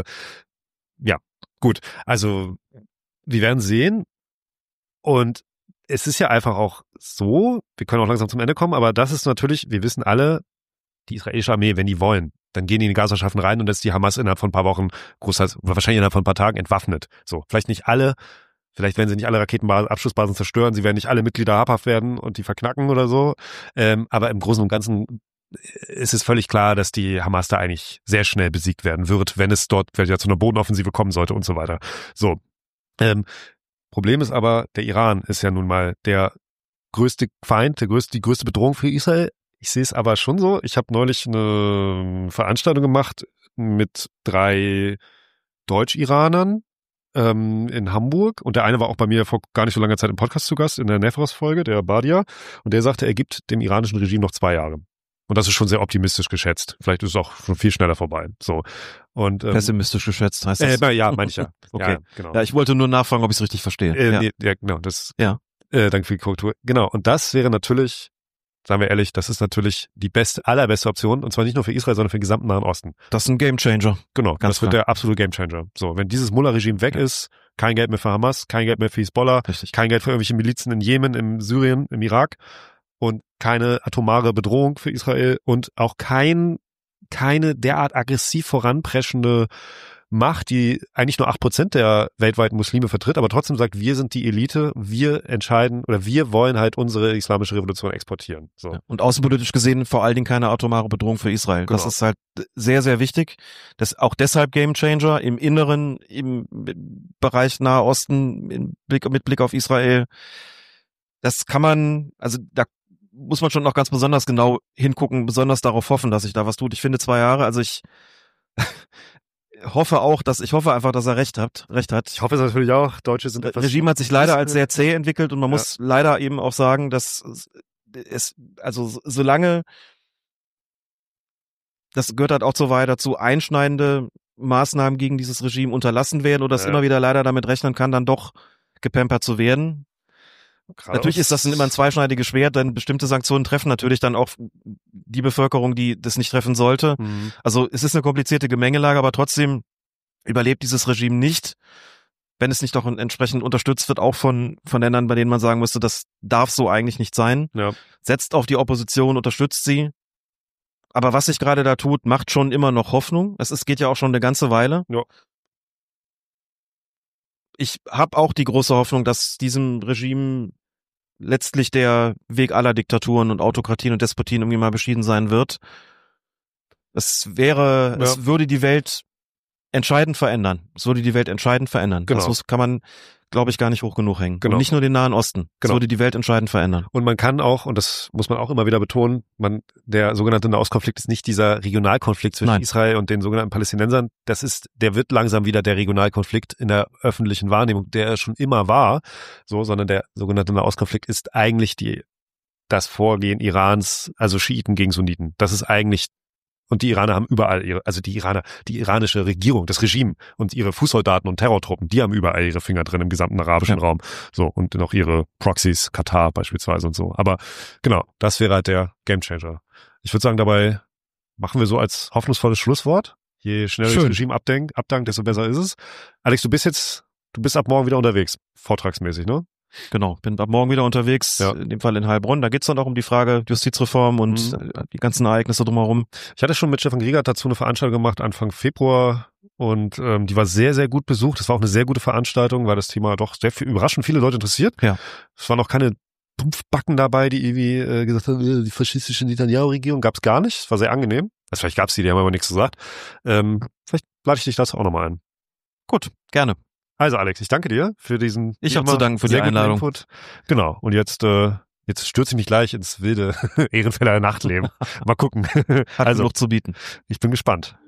gut. Also wir werden sehen. Und es ist ja einfach auch so, wir können auch langsam zum Ende kommen, aber das ist natürlich, wir wissen alle, die israelische Armee, wenn die wollen, dann gehen die in den Gazaschaffen rein und dann ist die Hamas innerhalb von ein paar Wochen, wahrscheinlich innerhalb von ein paar Tagen entwaffnet. So, vielleicht nicht alle, vielleicht werden sie nicht alle Abschussbasen zerstören, sie werden nicht alle Mitglieder habhaft werden und die verknacken oder so, aber im Großen und Ganzen ist es völlig klar, dass die Hamas da eigentlich sehr schnell besiegt werden wird, wenn es dort vielleicht zu einer Bodenoffensive kommen sollte und so weiter. So, Problem ist aber, der Iran ist ja nun mal der größte Feind, die größte Bedrohung für Israel. Ich sehe es aber schon so. Ich habe neulich eine Veranstaltung gemacht mit 3 Deutsch-Iranern in Hamburg und der eine war auch bei mir vor gar nicht so langer Zeit im Podcast zu Gast, in der Nefros-Folge, der Badia, und der sagte, er gibt dem iranischen Regime noch 2 Jahre. Und das ist schon sehr optimistisch geschätzt. Vielleicht ist es auch schon viel schneller vorbei. So. Und, pessimistisch geschätzt heißt das? Ja, meine ich ja. Okay. Ja, genau. Ja, ich wollte nur nachfragen, ob ich es richtig verstehe. Nee, genau. Danke für die Korrektur. Genau. Und das wäre natürlich, sagen wir ehrlich, das ist natürlich die allerbeste Option. Und zwar nicht nur für Israel, sondern für den gesamten Nahen Osten. Das ist ein Gamechanger. Genau. Das wird der absolute Gamechanger. So, wenn dieses Mullah-Regime weg ist, kein Geld mehr für Hamas, kein Geld mehr für Hezbollah, kein Geld für irgendwelche Milizen in Jemen, in Syrien, im Irak, und keine atomare Bedrohung für Israel und auch keine derart aggressiv voranpreschende Macht, die eigentlich nur 8% der weltweiten Muslime vertritt, aber trotzdem sagt, wir sind die Elite, wir entscheiden oder wir wollen halt unsere islamische Revolution exportieren. So. Ja, und außenpolitisch gesehen vor allen Dingen keine atomare Bedrohung für Israel. Genau. Das ist halt sehr, sehr wichtig. Das auch deshalb Gamechanger im Inneren, im Bereich Nahe Osten, mit Blick auf Israel. Das kann man, also da muss man schon noch ganz besonders genau hingucken, besonders darauf hoffen, dass sich da was tut. Ich finde 2 Jahre, also ich hoffe einfach, dass er recht hat. Ich hoffe es natürlich auch. Deutsche sind etwas. Das Regime hat sich leider als sehr zäh entwickelt und man muss leider eben auch sagen, dass also solange, das gehört halt auch so weit dazu, einschneidende Maßnahmen gegen dieses Regime unterlassen werden oder es immer wieder leider damit rechnen kann, dann doch gepampert zu werden. Natürlich ist das immer ein zweischneidiges Schwert, denn bestimmte Sanktionen treffen natürlich dann auch die Bevölkerung, die das nicht treffen sollte. Mhm. Also es ist eine komplizierte Gemengelage, aber trotzdem überlebt dieses Regime nicht, wenn es nicht auch entsprechend unterstützt wird, auch von Ländern, bei denen man sagen müsste, das darf so eigentlich nicht sein. Ja. Setzt auf die Opposition, unterstützt sie. Aber was sich gerade da tut, macht schon immer noch Hoffnung. Es geht ja auch schon eine ganze Weile. Ja. Ich habe auch die große Hoffnung, dass diesem Regime letztlich der Weg aller Diktaturen und Autokratien und Despotien irgendwie mal beschieden sein wird. Es würde die Welt entscheidend verändern. Genau. Das kann man, glaube ich, gar nicht hoch genug hängen. Genau. Und nicht nur den Nahen Osten. Genau. Das würde die Welt entscheidend verändern. Und man kann auch, und das muss man auch immer wieder betonen, der sogenannte Nahostkonflikt ist nicht dieser Regionalkonflikt zwischen Israel und den sogenannten Palästinensern. Der wird langsam wieder der Regionalkonflikt in der öffentlichen Wahrnehmung, der schon immer war, sondern der sogenannte Nahostkonflikt ist eigentlich das Vorgehen Irans, also Schiiten gegen Sunniten. Das ist eigentlich Und die Iraner haben überall die iranische Regierung, das Regime und ihre Fußsoldaten und Terrortruppen, die haben überall ihre Finger drin im gesamten arabischen Raum. So, und noch ihre Proxys, Katar beispielsweise und so. Aber genau, das wäre halt der Gamechanger. Ich würde sagen, dabei machen wir so als hoffnungsvolles Schlusswort. Je schneller das Regime abdankt, desto besser ist es. Alex, du bist ab morgen wieder unterwegs, vortragsmäßig, ne? Genau, bin ab morgen wieder unterwegs, in dem Fall in Heilbronn. Da geht's dann auch um die Frage Justizreform und die ganzen Ereignisse drumherum. Ich hatte schon mit Stefan Griegert dazu eine Veranstaltung gemacht, Anfang Februar, und die war sehr, sehr gut besucht. Das war auch eine sehr gute Veranstaltung, weil das Thema doch überraschend viele Leute interessiert. Ja. Es waren auch keine Dumpfbacken dabei, die irgendwie gesagt haben, die faschistische Netanyahu-Regierung gab's gar nicht. Es war sehr angenehm. Also vielleicht gab's die haben aber nichts gesagt. Vielleicht lade ich dich das auch nochmal ein. Gut, gerne. Also Alex, ich danke dir für diesen Ich habe zu danken für die Einladung. Input. Genau. Und jetzt stürze ich mich gleich ins wilde Ehrenfelder Nachtleben. Mal gucken. Hat genug zu bieten. Ich bin gespannt.